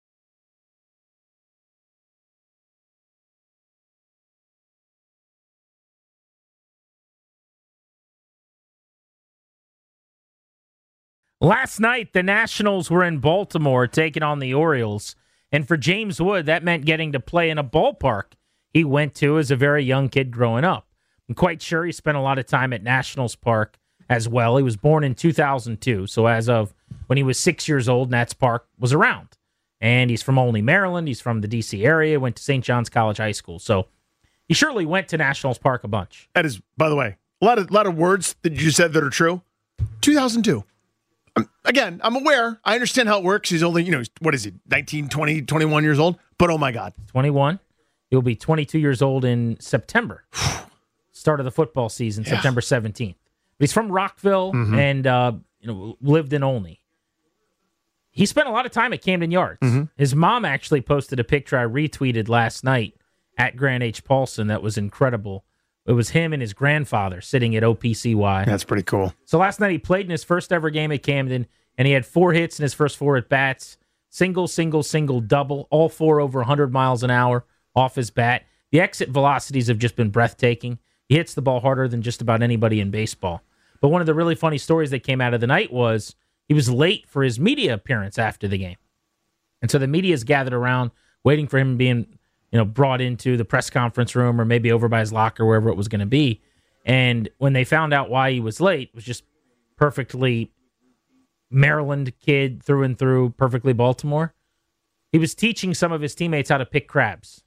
Last night, the Nationals were in Baltimore taking on the Orioles. And for James Wood, that meant getting to play in a ballpark he went to as a very young kid growing up. I'm quite sure he spent a lot of time at Nationals Park as well. He was born in two thousand two. So as of when he was six years old, Nats Park was around. And he's from Olney, Maryland. He's from the D C area, went to Saint John's College High School. So he surely went to Nationals Park a bunch. That is, by the way, a lot of, lot of words that you said that are true. two thousand two. Um, again, I'm aware. I understand how it works. He's only, you know, what is he, nineteen, twenty, twenty-one years old? But oh my God. twenty-one. He'll be twenty-two years old in September. Start of the football season, yeah. September seventeenth. But he's from Rockville mm-hmm. and uh, you know, lived in Olney. He spent a lot of time at Camden Yards. Mm-hmm. His mom actually posted a picture I retweeted last night at Grant H. Paulson that was incredible. It was him and his grandfather sitting at O P C Y. That's pretty cool. So last night he played in his first ever game at Camden, and he had four hits in his first four at-bats. Single, single, single, double, all four over one hundred miles an hour off his bat. The exit velocities have just been breathtaking. He hits the ball harder than just about anybody in baseball. But one of the really funny stories that came out of the night was he was late for his media appearance after the game. And so the media's gathered around waiting for him being, you know, brought into the press conference room or maybe over by his locker, wherever it was going to be. And when they found out why he was late, it was just perfectly Maryland kid through and through, perfectly Baltimore. He was teaching some of his teammates how to pick crabs.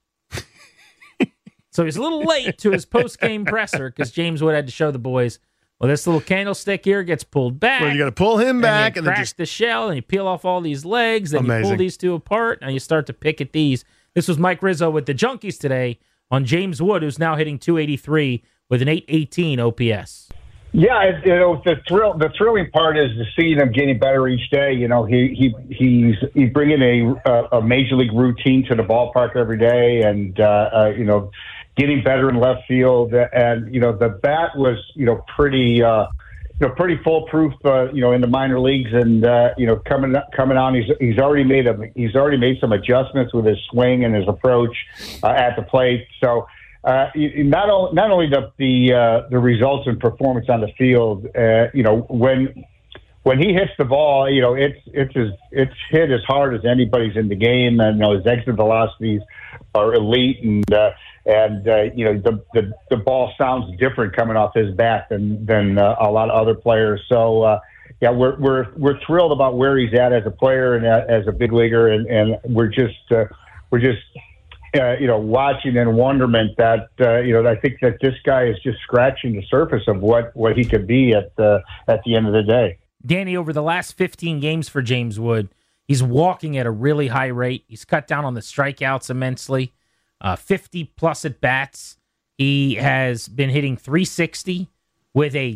So he's a little late to his post-game presser because James Wood had to show the boys, well, this little candlestick here gets pulled back. Well, you got to pull him back. And, and then crack the shell, and you peel off all these legs, then Amazing. You pull these two apart, and you start to pick at these. This was Mike Rizzo with the Junkies today on James Wood, who's now hitting two eighty-three with an eight eighteen O P S. Yeah, it, you know, the thrill, the thrilling part is to see him getting better each day. You know, he he he's he's bringing a a major league routine to the ballpark every day, and uh, uh, you know, getting better in left field. And you know, the bat was you know pretty uh, you know pretty foolproof. Uh, you know, in the minor leagues, and uh, you know, coming coming on, he's he's already made a he's already made some adjustments with his swing and his approach uh, at the plate. So. Uh, not only not only the the uh, the results and performance on the field, uh, you know, when when he hits the ball, you know, it's it's as, it's hit as hard as anybody's in the game, and you know, his exit velocities are elite, and uh, and uh, you know, the, the the ball sounds different coming off his bat than than uh, a lot of other players. So. Uh, Yeah, we're we're we're thrilled about where he's at as a player and as a big leaguer, and, and we're just uh, we're just. Uh, you know, watching in wonderment that, uh, you know, I think that this guy is just scratching the surface of what, what he could be at the, at the end of the day. Danny, over the last fifteen games for James Wood, he's walking at a really high rate. He's cut down on the strikeouts immensely, uh, fifty plus at bats. He has been hitting three sixty with a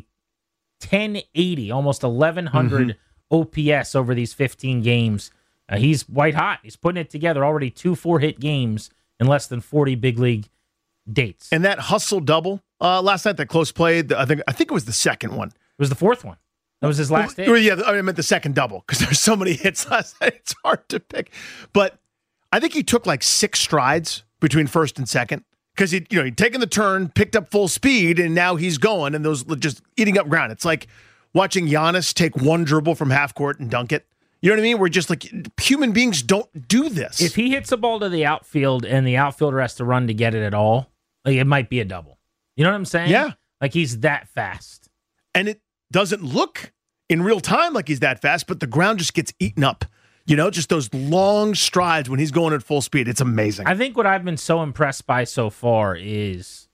ten eighty, almost eleven hundred mm-hmm. O P S over these fifteen games. Uh, he's white hot. He's putting it together already two four-hit games in less than forty big league dates. And that hustle double uh, last night, that close play, I think I think it was the second one. It was the fourth one. That was his last hit. Yeah, I meant the second double because there's so many hits last night. It's hard to pick. But I think he took like six strides between first and second because he, you know, he'd taken the turn, picked up full speed, and now he's going, and those just eating up ground. It's like watching Giannis take one dribble from half court and dunk it. You know what I mean? We're just like, human beings don't do this. If he hits a ball to the outfield and the outfielder has to run to get it at all, like it might be a double. You know what I'm saying? Yeah. Like he's that fast. And it doesn't look in real time like he's that fast, but the ground just gets eaten up. You know, just those long strides when he's going at full speed. It's amazing. I think what I've been so impressed by so far is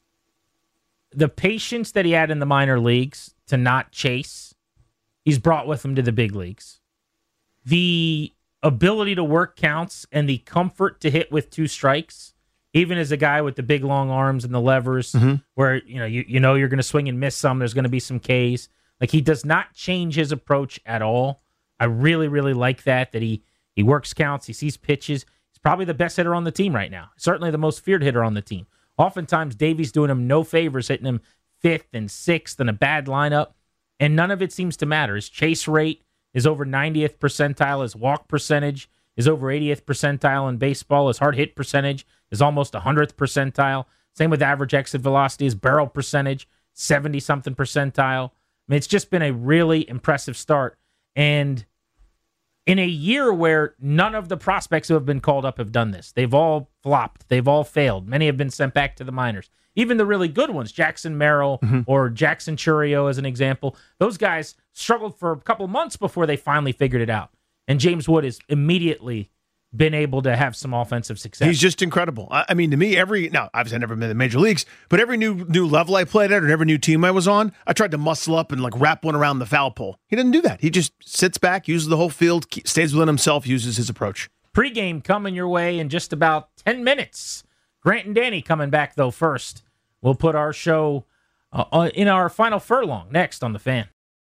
the patience that he had in the minor leagues to not chase. He's brought with him to the big leagues. The ability to work counts and the comfort to hit with two strikes, even as a guy with the big long arms and the levers, mm-hmm. where you know you, you know you're going to swing and miss some, there's going to be some Ks. Like, he does not change his approach at all. I really, really like that, that he, he works counts, he sees pitches. He's probably the best hitter on the team right now. Certainly the most feared hitter on the team. Oftentimes, Davey's doing him no favors, hitting him fifth and sixth in a bad lineup, and none of it seems to matter. His chase rate is over ninetieth percentile. His walk percentage is over eightieth percentile in baseball. His hard hit percentage is almost one hundredth percentile. Same with average exit velocity. His barrel percentage, seventy-something percentile. I mean, it's just been a really impressive start. And in a year where none of the prospects who have been called up have done this, they've all flopped. They've all failed. Many have been sent back to the minors. Even the really good ones, Jackson Merrill mm-hmm. or Jackson Churio as an example, those guys struggled for a couple months before they finally figured it out. And James Wood has immediately been able to have some offensive success. He's just incredible. I, I mean, to me, every now obviously I've never been in the major leagues, but every new new level I played at or every new team I was on, I tried to muscle up and like wrap one around the foul pole. He didn't do that. He just sits back, uses the whole field, stays within himself, uses his approach. Pre-game coming your way in just about ten minutes. Grant and Danny coming back, though, first. We'll put our show uh, in our final furlong next on The Fan.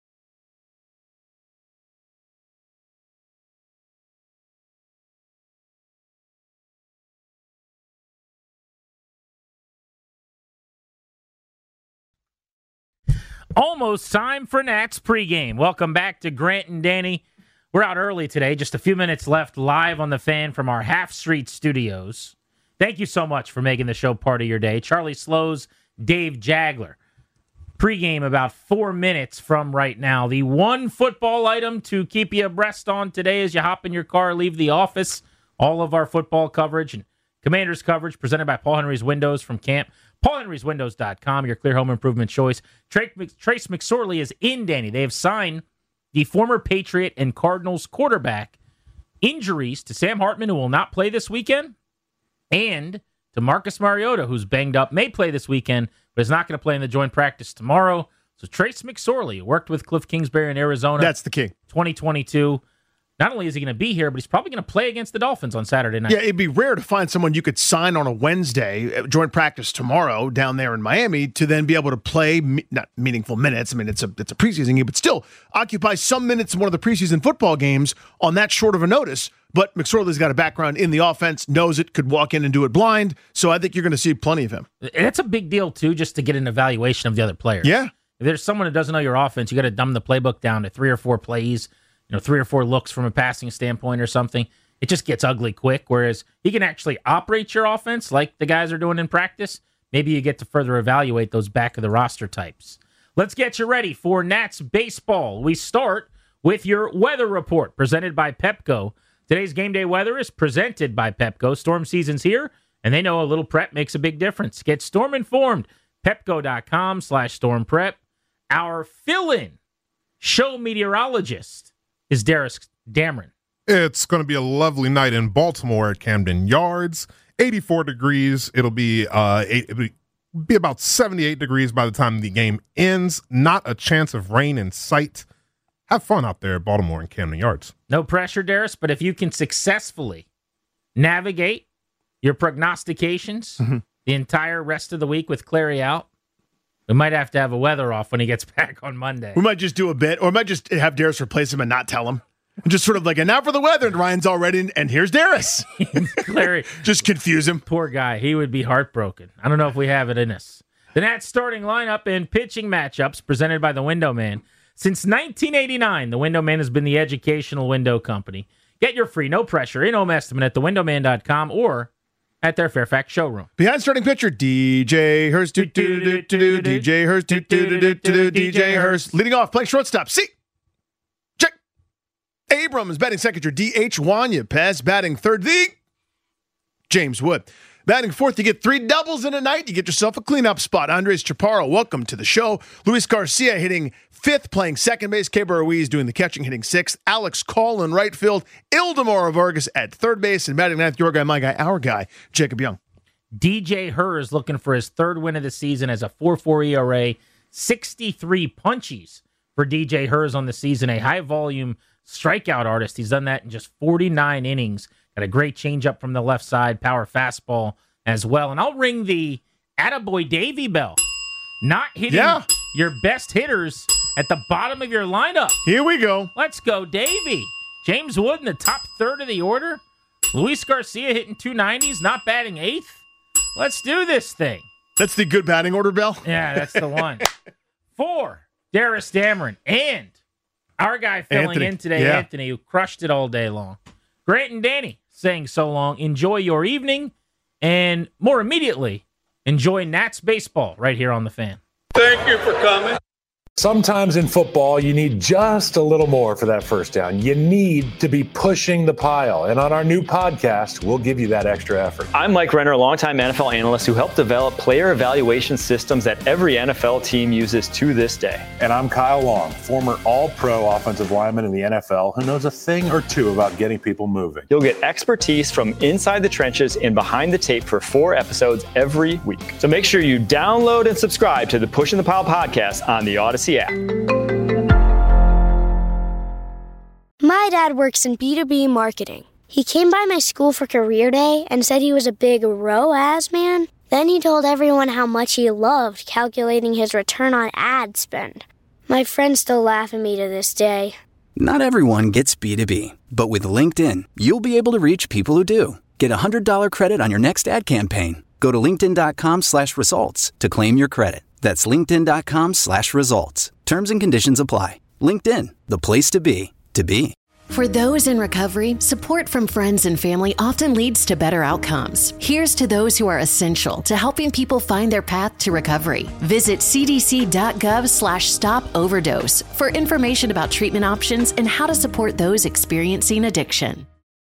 Almost time for Nats pregame. Welcome back to Grant and Danny. We're out early today, just a few minutes left live on The Fan from our Half Street studios. Thank you so much for making the show part of your day. Charlie Slows, Dave Jagler. Pregame about four minutes from right now. The one football item to keep you abreast on today as you hop in your car, leave the office. All of our football coverage and Commanders coverage presented by Paul Henry's Windows from camp. Paul Henry's Windows dot com, your clear home improvement choice. Trace McSorley is in, Danny. They have signed the former Patriot and Cardinals quarterback. Injuries to Sam Hartman, who will not play this weekend, and to Marcus Mariota, who's banged up, may play this weekend, but is not going to play in the joint practice tomorrow. So Trace McSorley worked with Cliff Kingsbury in Arizona. That's the key. twenty twenty-two. Not only is he going to be here, but he's probably going to play against the Dolphins on Saturday night. Yeah, it'd be rare to find someone you could sign on a Wednesday, joint practice tomorrow down there in Miami, to then be able to play, not meaningful minutes. I mean, it's a it's a preseason game, but still occupy some minutes in one of the preseason football games on that short of a notice. But McSorley's got a background in the offense, knows it, could walk in and do it blind. So I think you're going to see plenty of him. That's a big deal, too, just to get an evaluation of the other players. Yeah. If there's someone who doesn't know your offense, you got to dumb the playbook down to three or four plays, you know, three or four looks from a passing standpoint or something. It just gets ugly quick, whereas he can actually operate your offense like the guys are doing in practice. Maybe you get to further evaluate those back of the roster types. Let's get you ready for Nats baseball. We start with your weather report presented by Pepco. Today's game day weather is presented by Pepco. Storm season's here, and they know a little prep makes a big difference. Get storm informed. Pepco.com slash storm prep. Our fill-in show meteorologist is Darius Dameron. It's going to be a lovely night in Baltimore at Camden Yards. eighty-four degrees. It'll be uh, eight, it'll be about seventy-eight degrees by the time the game ends. Not a chance of rain in sight. Have fun out there at Baltimore and Camden Yards. No pressure, Darius, but if you can successfully navigate your prognostications mm-hmm. the entire rest of the week with Clary out, we might have to have a weather off when he gets back on Monday. We might just do a bit, or we might just have Darius replace him and not tell him. Just sort of like, and now for the weather, and Ryan's all ready, and here's Darius. Clary. Just confuse him. Poor guy. He would be heartbroken. I don't know if we have it in us. The Nats starting lineup and pitching matchups presented by the Window Man. Since nineteen eighty-nine, the Window Man has been the educational window company. Get your free, no pressure, in-home estimate at the window man dot com or at their Fairfax showroom. Behind starting pitcher, D J Hurst, do do do do do, D J Hurst, do do do do do, D J Hurst. Leading off, playing shortstop, C. Check. Abrams, batting second, D H Wanya. Pass, batting third, the James Wood. Batting fourth, you get three doubles in a night. You get yourself a cleanup spot. Andres Chaparro, welcome to the show. Luis Garcia hitting fifth, playing second base. Keber Ruiz doing the catching, hitting sixth. Alex Call in right field. Ildemaro Vargas at third base. And batting ninth, your guy, my guy, our guy, Jacob Young. D J Hurst looking for his third win of the season as a four point four E R A, sixty-three punchies for D J Hurst on the season, a high-volume strikeout artist. He's done that in just forty-nine innings. Got a great changeup from the left side, power fastball as well. And I'll ring the Attaboy Davy bell. Not hitting yeah. your best hitters at the bottom of your lineup. Here we go. Let's go, Davy. James Wood in the top third of the order. Luis Garcia hitting two nineties, not batting eighth. Let's do this thing. That's the good batting order, Bell? Yeah, that's the one. Four, Darius Dameron. And our guy filling Anthony. in today, yeah. Anthony, who crushed it all day long. Grant and Danny saying so long. Enjoy your evening. And more immediately, enjoy Nats baseball right here on The Fan. Thank you for coming. Sometimes in football, you need just a little more for that first down. You need to be pushing the pile. And on our new podcast, we'll give you that extra effort. I'm Mike Renner, a longtime N F L analyst who helped develop player evaluation systems that every N F L team uses to this day. And I'm Kyle Long, former all-pro offensive lineman in the N F L who knows a thing or two about getting people moving. You'll get expertise from inside the trenches and behind the tape for four episodes every week. So make sure you download and subscribe to the Pushing the Pile podcast on the Odyssey app. My dad works in B two B marketing. He came by my school for career day and said he was a big R O A S man. Then he told everyone how much he loved calculating his return on ad spend. My friends still laugh at me to this day. Not everyone gets B two B, but with LinkedIn, you'll be able to reach people who do. Get a one hundred dollars credit on your next ad campaign. Go to linkedin.com slash results to claim your credit. That's linkedin.com slash results. Terms and conditions apply. LinkedIn, the place to be, to be. For those in recovery, support from friends and family often leads to better outcomes. Here's to those who are essential to helping people find their path to recovery. Visit cdc.gov slash stop overdose for information about treatment options and how to support those experiencing addiction.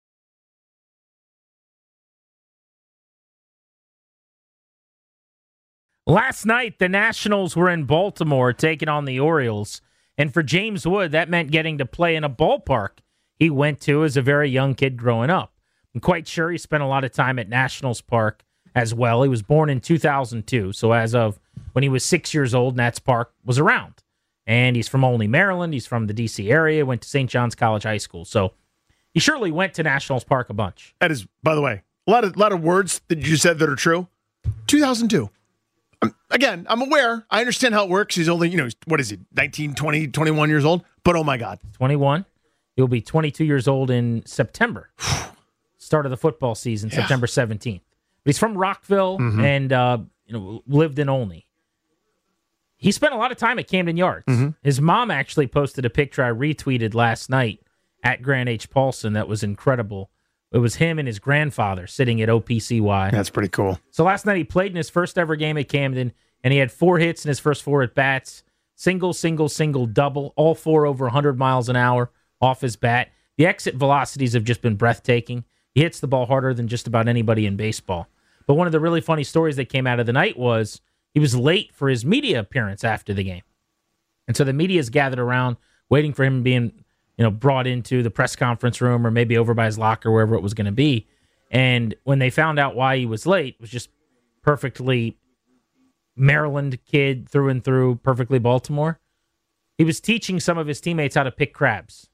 Last night, the Nationals were in Baltimore taking on the Orioles. And for James Wood, that meant getting to play in a ballpark he went to as a very young kid growing up. I'm quite sure he spent a lot of time at Nationals Park as well. He was born in two thousand two. So as of when he was six years old, Nats Park was around. And he's from Olney, Maryland. He's from the D C area, went to Saint John's College High School. So he surely went to Nationals Park a bunch. That is, by the way, a lot of, lot of words that you said that are true. two thousand two. Um, again, I'm aware. I understand how it works. He's only, you know, what is he, nineteen, twenty, twenty-one years old? But oh my God. twenty-one. He'll be twenty-two years old in September. Start of the football season, yeah. September seventeenth. But he's from Rockville mm-hmm. and uh, you know, lived in Olney. He spent a lot of time at Camden Yards. Mm-hmm. His mom actually posted a picture I retweeted last night at Grant H. Paulson that was incredible. It was him and his grandfather sitting at O P C Y. That's pretty cool. So last night he played in his first ever game at Camden, and he had four hits in his first four at-bats. Single, single, single, double, all four over one hundred miles an hour off his bat. The exit velocities have just been breathtaking. He hits the ball harder than just about anybody in baseball. But one of the really funny stories that came out of the night was he was late for his media appearance after the game. And so the media's gathered around waiting for him being, you know, brought into the press conference room or maybe over by his locker, wherever it was going to be. And when they found out why he was late, it was just perfectly Maryland kid through and through, perfectly Baltimore. He was teaching some of his teammates how to pick crabs.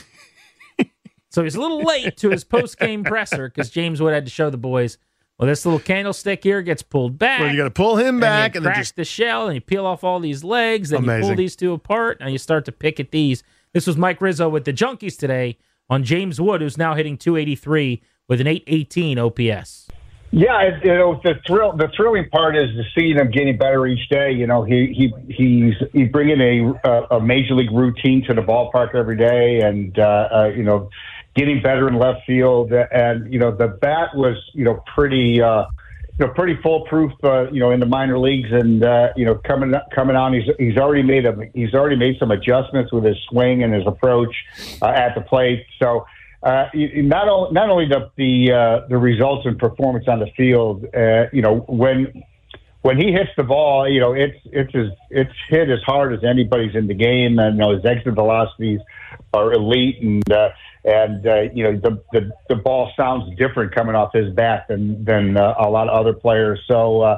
So he's a little late to his post-game presser because James Wood had to show the boys, well, this little candlestick here gets pulled back. Well, you got to pull him back. And you and crack then just... the shell, and you peel off all these legs, then Amazing. you pull these two apart, and you start to pick at these. This was Mike Rizzo with the Junkies today on James Wood, who's now hitting two eighty-three with an eight eighteen O P S. Yeah, it, you know, the thrill, the thrilling part is to see him getting better each day. You know, he he he's he's bringing a a major league routine to the ballpark every day, and uh, uh, you know, getting better in left field. And you know, the bat was you know pretty uh, you know pretty foolproof. Uh, you know, in the minor leagues, and uh, you know, coming coming on, he's he's already made a he's already made some adjustments with his swing and his approach uh, at the plate. So. Uh, not only not only the the uh, the results and performance on the field, uh, you know, when when he hits the ball, you know, it's it's as, it's hit as hard as anybody's in the game, and you know, his exit velocities are elite, and uh, and uh, you know, the, the the ball sounds different coming off his bat than than uh, a lot of other players. So. Uh,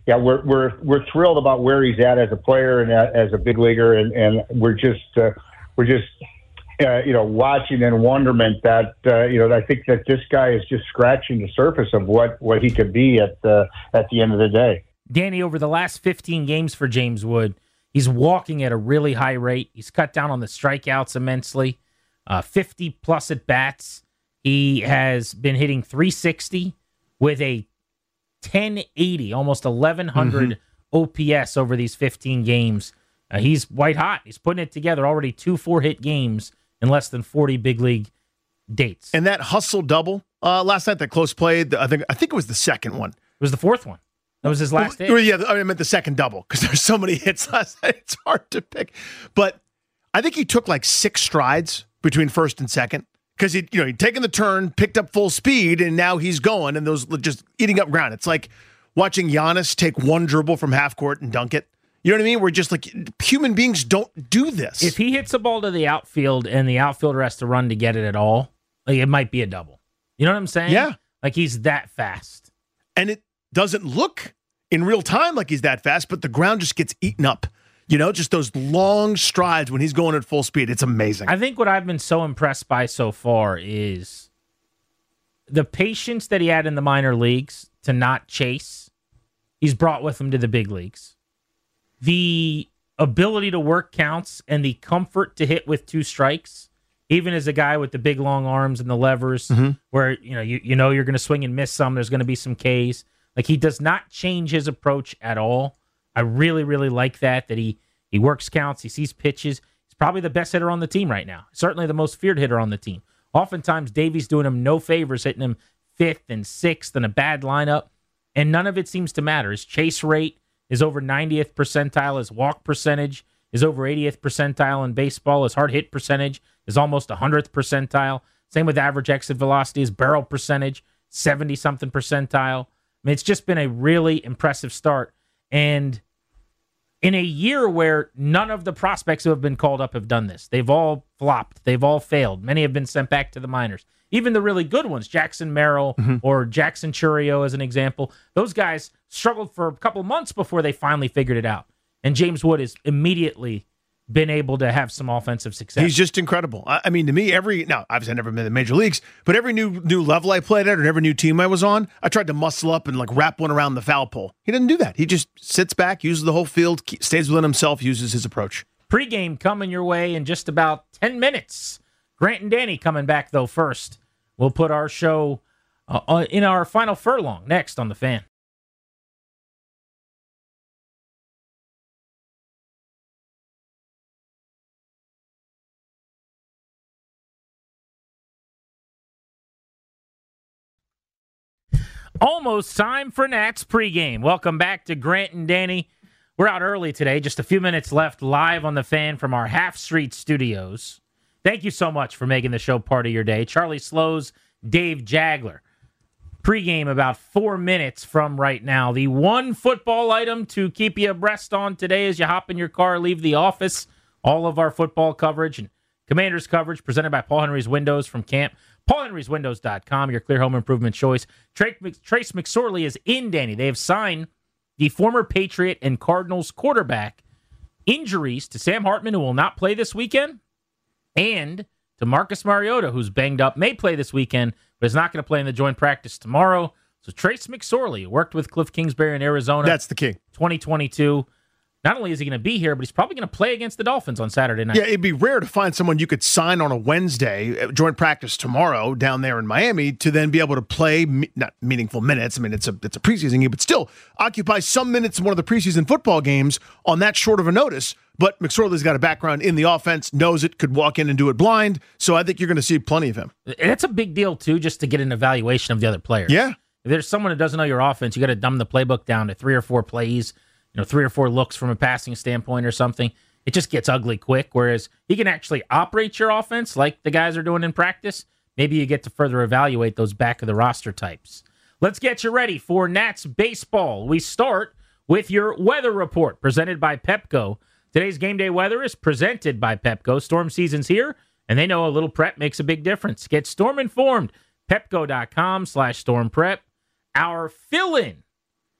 yeah, we're we're we're thrilled about where he's at as a player and as a big leaguer, and, and we're just uh, we're just uh, you know watching in wonderment that uh, you know I think that this guy is just scratching the surface of what, what he could be at the at the end of the day. Danny, over the last fifteen games for James Wood, he's walking at a really high rate. He's cut down on the strikeouts immensely. Uh, fifty plus at bats. He has been hitting three sixty with a ten eighty, almost eleven hundred mm-hmm. O P S over these fifteen games. Uh, he's white hot. He's putting it together. Already two four-hit games in less than forty big league dates. And that hustle double uh, last night, that close play, I think I think it was the second one. It was the fourth one. That was his last hit. Well, yeah, I meant the second double because there's so many hits last night. It's hard to pick. But I think he took like six strides between first and second. Because he, you know, he'd taken the turn, picked up full speed, and now he's going, and those just eating up ground. It's like watching Giannis take one dribble from half court and dunk it. You know what I mean? We're just like, human beings don't do this. If he hits a ball to the outfield and the outfielder has to run to get it at all, like it might be a double. You know what I'm saying? Yeah. Like he's that fast. And it doesn't look in real time like he's that fast, but the ground just gets eaten up. You know, just those long strides when he's going at full speed. It's amazing. I think what I've been so impressed by so far is the patience that he had in the minor leagues to not chase. He's brought with him to the big leagues. The ability to work counts and the comfort to hit with two strikes, even as a guy with the big long arms and the levers, mm-hmm. where you know you, you know you're going to swing and miss some. There's going to be some Ks. Like he does not change his approach at all. I really, really like that, that he, he works counts, he sees pitches. He's probably the best hitter on the team right now. Certainly the most feared hitter on the team. Oftentimes, Davey's doing him no favors, hitting him fifth and sixth in a bad lineup, and none of it seems to matter. His chase rate is over ninetieth percentile. His walk percentage is over eightieth percentile in baseball. His hard hit percentage is almost one hundredth percentile. Same with average exit velocity. His barrel percentage, seventy-something percentile. I mean, it's just been a really impressive start. And in a year where none of the prospects who have been called up have done this, they've all flopped. They've all failed. Many have been sent back to the minors. Even the really good ones, Jackson Merrill mm-hmm. or Jackson Churio as an example, those guys struggled for a couple months before they finally figured it out. And James Wood has immediately been able to have some offensive success. He's just incredible. I, I mean, to me, every now obviously I've never been in the major leagues, but every new new level I played at or every new team I was on, I tried to muscle up and like wrap one around the foul pole. He didn't do that. He just sits back, uses the whole field, stays within himself, uses his approach. Pre-game coming your way in just about ten minutes. Grant and Danny coming back though first. We'll put our show uh, in our final furlong next on The Fan. Almost time for Nats pregame. Welcome back to Grant and Danny. We're out early today, just a few minutes left live on The Fan from our Half Street studios. Thank you so much for making the show part of your day. Charlie Slows, Dave Jagler. Pregame about four minutes from right now. The one football item to keep you abreast on today as you hop in your car, leave the office. All of our football coverage and Commanders coverage presented by Paul Henry's Windows from camp. Paul Henry's Windows dot com, your clear home improvement choice. Trace McSorley is in, Danny. They have signed the former Patriot and Cardinals quarterback. Injuries to Sam Hartman, who will not play this weekend, and to Marcus Mariota, who's banged up, may play this weekend, but is not going to play in the joint practice tomorrow. So Trace McSorley worked with Cliff Kingsbury in Arizona. That's the key. twenty twenty-two. Not only is he going to be here, but he's probably going to play against the Dolphins on Saturday night. Yeah, it'd be rare to find someone you could sign on a Wednesday, joint practice tomorrow down there in Miami, to then be able to play, not meaningful minutes. I mean, it's a it's a preseason game, but still occupy some minutes in one of the preseason football games on that short of a notice. But McSorley's got a background in the offense, knows it, could walk in and do it blind. So I think you're going to see plenty of him. That's a big deal, too, just to get an evaluation of the other players. Yeah. If there's someone who doesn't know your offense, you got to dumb the playbook down to three or four plays, you know, three or four looks from a passing standpoint or something. It just gets ugly quick, whereas he can actually operate your offense like the guys are doing in practice. Maybe you get to further evaluate those back of the roster types. Let's get you ready for Nats baseball. We start with your weather report presented by Pepco. Today's game day weather is presented by Pepco. Storm season's here, and they know a little prep makes a big difference. Get storm informed. Pepco.com slash storm prep. Our fill-in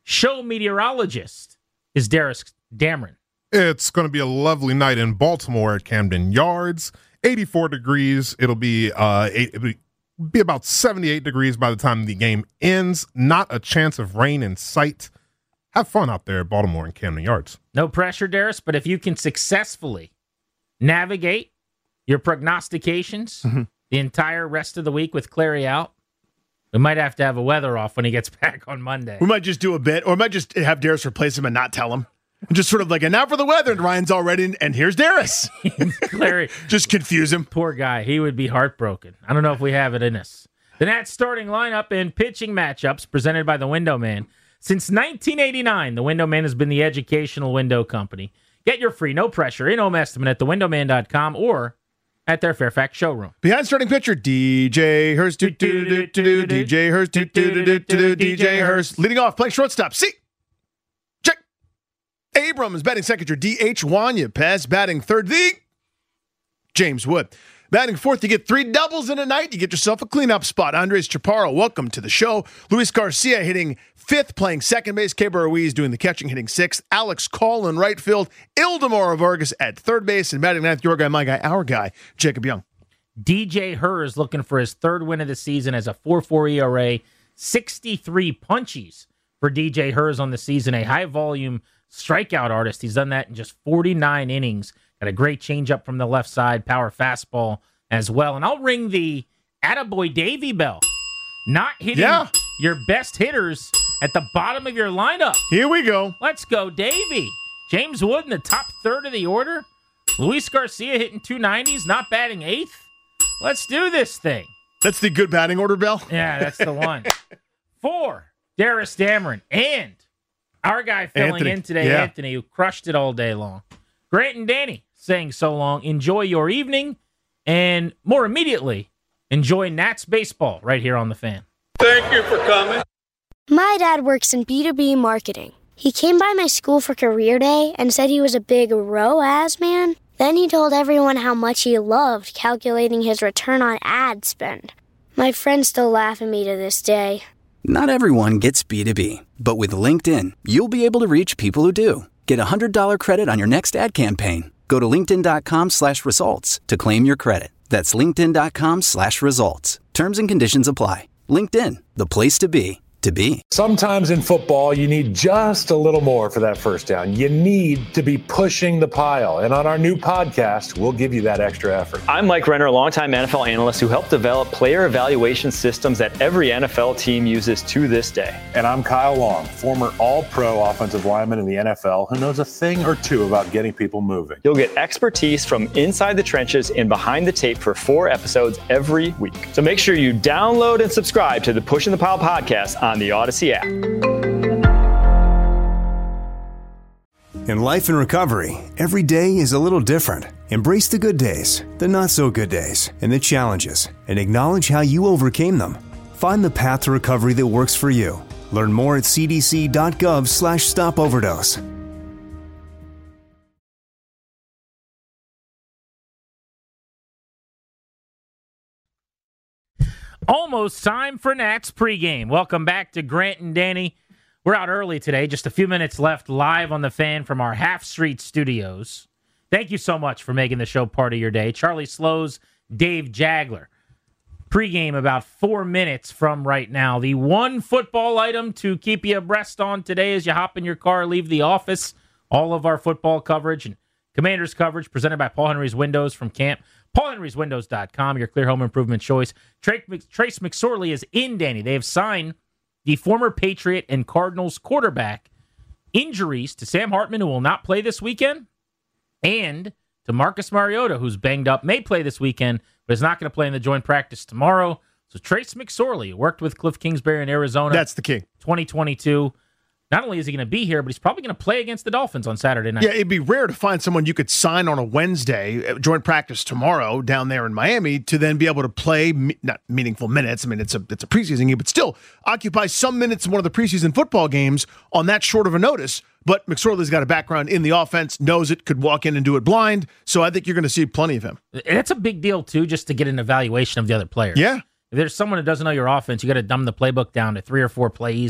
show meteorologist is Darius Dameron. It's going to be a lovely night in Baltimore at Camden Yards. eighty-four degrees. It'll be uh, eight, it'll be about seventy-eight degrees by the time the game ends. Not a chance of rain in sight. Have fun out there at Baltimore and Camden Yards. No pressure, Darius, but if you can successfully navigate your prognostications mm-hmm. the entire rest of the week with Clary out, we might have to have a weather off when he gets back on Monday. We might just do a bit, or we might just have Darius replace him and not tell him. Just sort of like, and now for the weather, and Ryan's already in, and here's Darius. Clary. Just confuse him. Poor guy. He would be heartbroken. I don't know if we have it in us. The Nats starting lineup and pitching matchups presented by the Window Man. Since nineteen eighty-nine, the Window Man has been the educational window company. Get your free, no pressure, in-home estimate at the window man dot com or at their Fairfax showroom. Behind starting pitcher, D J Hurst, do do do do D J Hurst, do do do do D J Hurst. Leading off, playing shortstop, C. Check. Abrams batting second, D H Wanya. Pass batting third, the James Wood. Batting fourth, you get three doubles in a night. You get yourself a cleanup spot. Andres Chaparro, welcome to the show. Luis Garcia hitting fifth, playing second base. Keber Ruiz doing the catching, hitting sixth. Alex Call in right field. Ildemaro Vargas at third base. And batting ninth, your guy, my guy, our guy, Jacob Young. D J Hurst looking for his third win of the season as a four point four E R A. sixty-three punchies for D J Hurst on the season. A high-volume strikeout artist. He's done that in just forty-nine innings. Got a great changeup from the left side, power fastball as well. And I'll ring the Attaboy Davy bell. Not hitting yeah. your best hitters at the bottom of your lineup. Here we go. Let's go, Davy. James Wood in the top third of the order. Luis Garcia hitting two nineties, not batting eighth. Let's do this thing. That's the good batting order bell? Yeah, that's the one. Four, Darius Dameron. And our guy filling Anthony. in today, yeah. Anthony, who crushed it all day long. Grant and Danny saying so long. Enjoy your evening. And more immediately, enjoy Nats baseball right here on The Fan. Thank you for coming. My dad works in B two B marketing. He came by my school for career day and said he was a big R O A S man. Then he told everyone how much he loved calculating his return on ad spend. My friends still laugh at me to this day. Not everyone gets B two B, but with LinkedIn, you'll be able to reach people who do. Get a one hundred dollars credit on your next ad campaign. Go to linkedin.com slash results to claim your credit. That's linkedin.com slash results. Terms and conditions apply. LinkedIn, the place to be, to be. Sometimes in football, you need just a little more for that first down. You need to be pushing the pile. And on our new podcast, we'll give you that extra effort. I'm Mike Renner, a longtime N F L analyst who helped develop player evaluation systems that every N F L team uses to this day. And I'm Kyle Long, former all-pro offensive lineman in the N F L who knows a thing or two about getting people moving. You'll get expertise from inside the trenches and behind the tape for four episodes every week. So make sure you download and subscribe to the Pushing the Pile podcast on the Odyssey app. In life and recovery, every day is a little different. Embrace the good days, the not so good days, and the challenges, and acknowledge how you overcame them. Find the path to recovery that works for you. Learn more at cdc.gov slash stop overdose. Almost time for Nats pregame. Welcome back to Grant and Danny. We're out early today, just a few minutes left live on The Fan from our Half Street studios. Thank you so much for making the show part of your day. Charlie Slows, Dave Jagler. Pregame about four minutes from right now. The one football item to keep you abreast on today as you hop in your car, leave the office. All of our football coverage and Commanders coverage presented by Paul Henry's Windows from camp. Paul Henry's Windows dot com, your clear home improvement choice. Trace McSorley is in, Danny. They have signed the former Patriot and Cardinals quarterback. Injuries to Sam Hartman, who will not play this weekend, and to Marcus Mariota, who's banged up, may play this weekend, but is not going to play in the joint practice tomorrow. So Trace McSorley worked with Cliff Kingsbury in Arizona. That's the key. twenty twenty-two. Not only is he going to be here, but he's probably going to play against the Dolphins on Saturday night. Yeah, it'd be rare to find someone you could sign on a Wednesday, joint practice tomorrow down there in Miami, to then be able to play, not meaningful minutes. I mean, it's a it's a preseason game, but still occupy some minutes in one of the preseason football games on that short of a notice. But McSorley's got a background in the offense, knows it, could walk in and do it blind. So I think you're going to see plenty of him. That's a big deal, too, just to get an evaluation of the other players. Yeah. If there's someone who doesn't know your offense, you got to dumb the playbook down to three or four plays.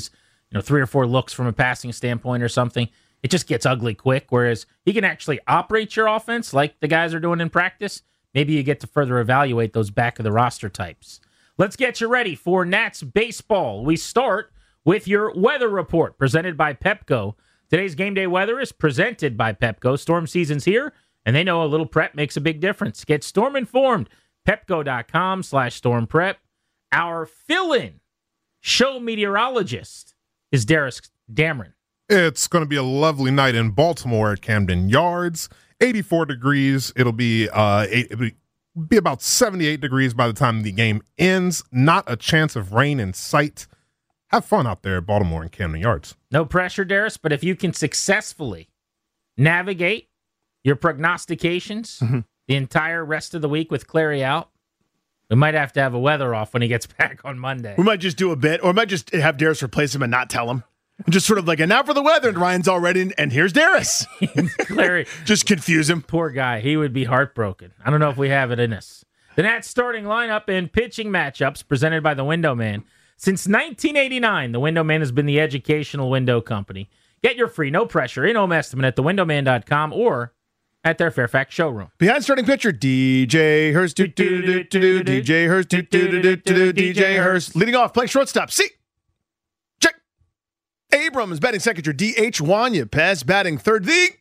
you know, three or four looks from a passing standpoint or something, it just gets ugly quick. Whereas he can actually operate your offense like the guys are doing in practice. Maybe you get to further evaluate those back of the roster types. Let's get you ready for Nats baseball. We start with your weather report presented by Pepco. Today's game day weather is presented by Pepco. Storm season's here, and they know a little prep makes a big difference. Get storm informed. Pepco.com slash storm prep. Our fill-in show meteorologist is Darius Dameron. It's going to be a lovely night in Baltimore at Camden Yards. eighty-four degrees. It'll be uh, eight, it'll be about seventy-eight degrees by the time the game ends. Not a chance of rain in sight. Have fun out there at Baltimore and Camden Yards. No pressure, Darius, but if you can successfully navigate your prognostications mm-hmm. the entire rest of the week with Clary out, we might have to have a weather off when he gets back on Monday. We might just do a bit, or we might just have Darius replace him and not tell him. Just sort of like, and now for the weather, and Ryan's all ready, and here's Darius. Clary. Just confuse him. Poor guy. He would be heartbroken. I don't know if we have it in us. The Nats starting lineup and pitching matchups presented by the Window Man. Since nineteen eighty-nine, the Window Man has been the educational window company. Get your free, no pressure, in-home estimate at the window man dot com or at their Fairfax showroom. Behind starting pitcher, D J Hurst, do do do do D J Hurst, do do do do D J Hurst. Leading off, playing shortstop, C. Check. Abrams batting second, D H Wanya. Pass batting third, the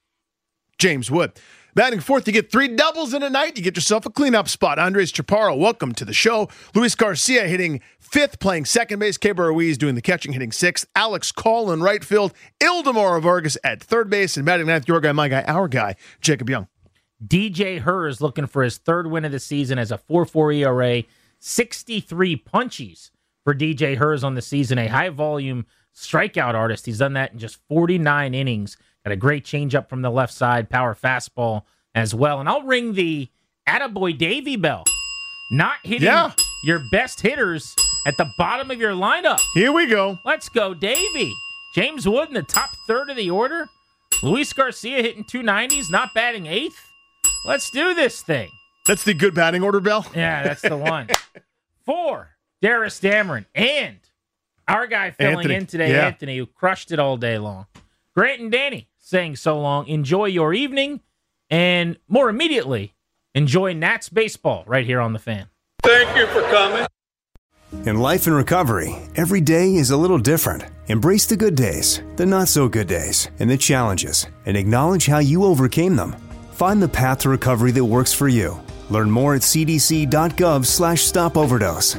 James Wood. Batting fourth, you get three doubles in a night. You get yourself a cleanup spot. Andres Chaparro, welcome to the show. Luis Garcia hitting fifth, playing second base. Keber Ruiz doing the catching, hitting sixth. Alex Call in right field. Ildemaro Vargas at third base. And batting ninth, your guy, my guy, our guy, Jacob Young. D J Hurst looking for his third win of the season as a four point four E R A. sixty-three punchies for D J Hurst on the season. A high-volume strikeout artist. He's done that in just forty-nine innings. Got a great changeup from the left side, power fastball as well. And I'll ring the Attaboy Davy bell. Not hitting yeah. your best hitters at the bottom of your lineup. Here we go. Let's go, Davy. James Wood in the top third of the order. Luis Garcia hitting two nineties, not batting eighth. Let's do this thing. That's the good batting order bell? Yeah, that's the one. Four, Darius Dameron. And our guy filling Anthony. in today, yeah. Anthony, who crushed it all day long. Grant and Danny saying so long. Enjoy your evening. And more immediately, enjoy Nats baseball right here on The Fan. Thank you for coming. In life and recovery, every day is a little different. Embrace the good days, the not so good days, and the challenges, and acknowledge how you overcame them. Find the path to recovery that works for you. Learn more at cdc.gov slash stop overdose.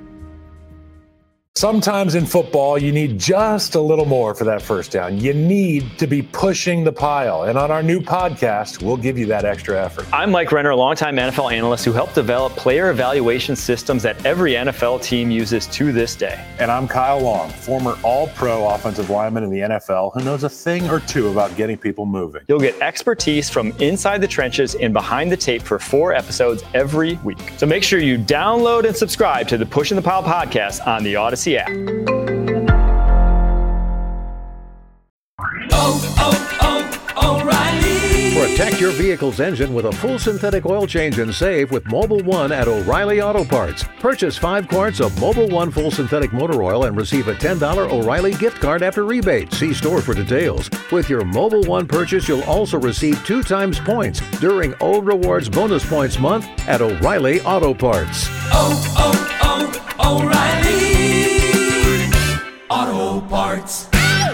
Sometimes in football, you need just a little more for that first down. You need to be pushing the pile. And on our new podcast, we'll give you that extra effort. I'm Mike Renner, a longtime N F L analyst who helped develop player evaluation systems that every N F L team uses to this day. And I'm Kyle Long, former all-pro offensive lineman in the N F L who knows a thing or two about getting people moving. You'll get expertise from inside the trenches and behind the tape for four episodes every week. So make sure you download and subscribe to the Pushing the Pile podcast on the Odyssey app. Oh, oh, oh, O'Reilly. Protect your vehicle's engine with a full synthetic oil change and save with Mobil one at O'Reilly Auto Parts. Purchase five quarts of Mobil one full synthetic motor oil and receive a ten dollars O'Reilly gift card after rebate. See store for details. With your Mobil one purchase, you'll also receive two times points during O Rewards Bonus Points Month at O'Reilly Auto Parts. Oh, oh, oh, O'Reilly Auto Parts.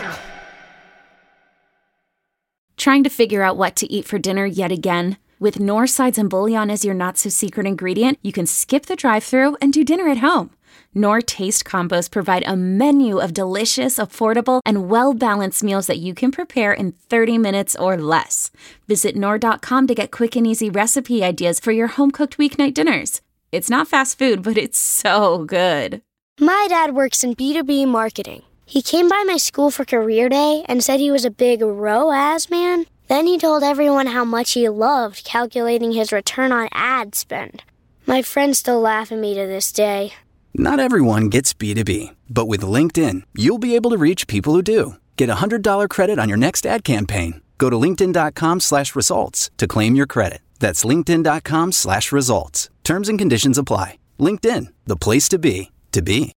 Trying to figure out what to eat for dinner yet again? With Knorr Sides and Bouillon as your not-so-secret ingredient, you can skip the drive-thru and do dinner at home. Knorr Taste Combos provide a menu of delicious, affordable, and well-balanced meals that you can prepare in thirty minutes or less. Visit Knorr dot com to get quick and easy recipe ideas for your home-cooked weeknight dinners. It's not fast food, but it's so good. My dad works in B two B marketing. He came by my school for career day and said he was a big R O A S man. Then he told everyone how much he loved calculating his return on ad spend. My friends still laugh at me to this day. Not everyone gets B two B, but with LinkedIn, you'll be able to reach people who do. Get a one hundred dollars credit on your next ad campaign. Go to linkedin.com slash results to claim your credit. That's linkedin.com slash results. Terms and conditions apply. LinkedIn, the place to be, to be.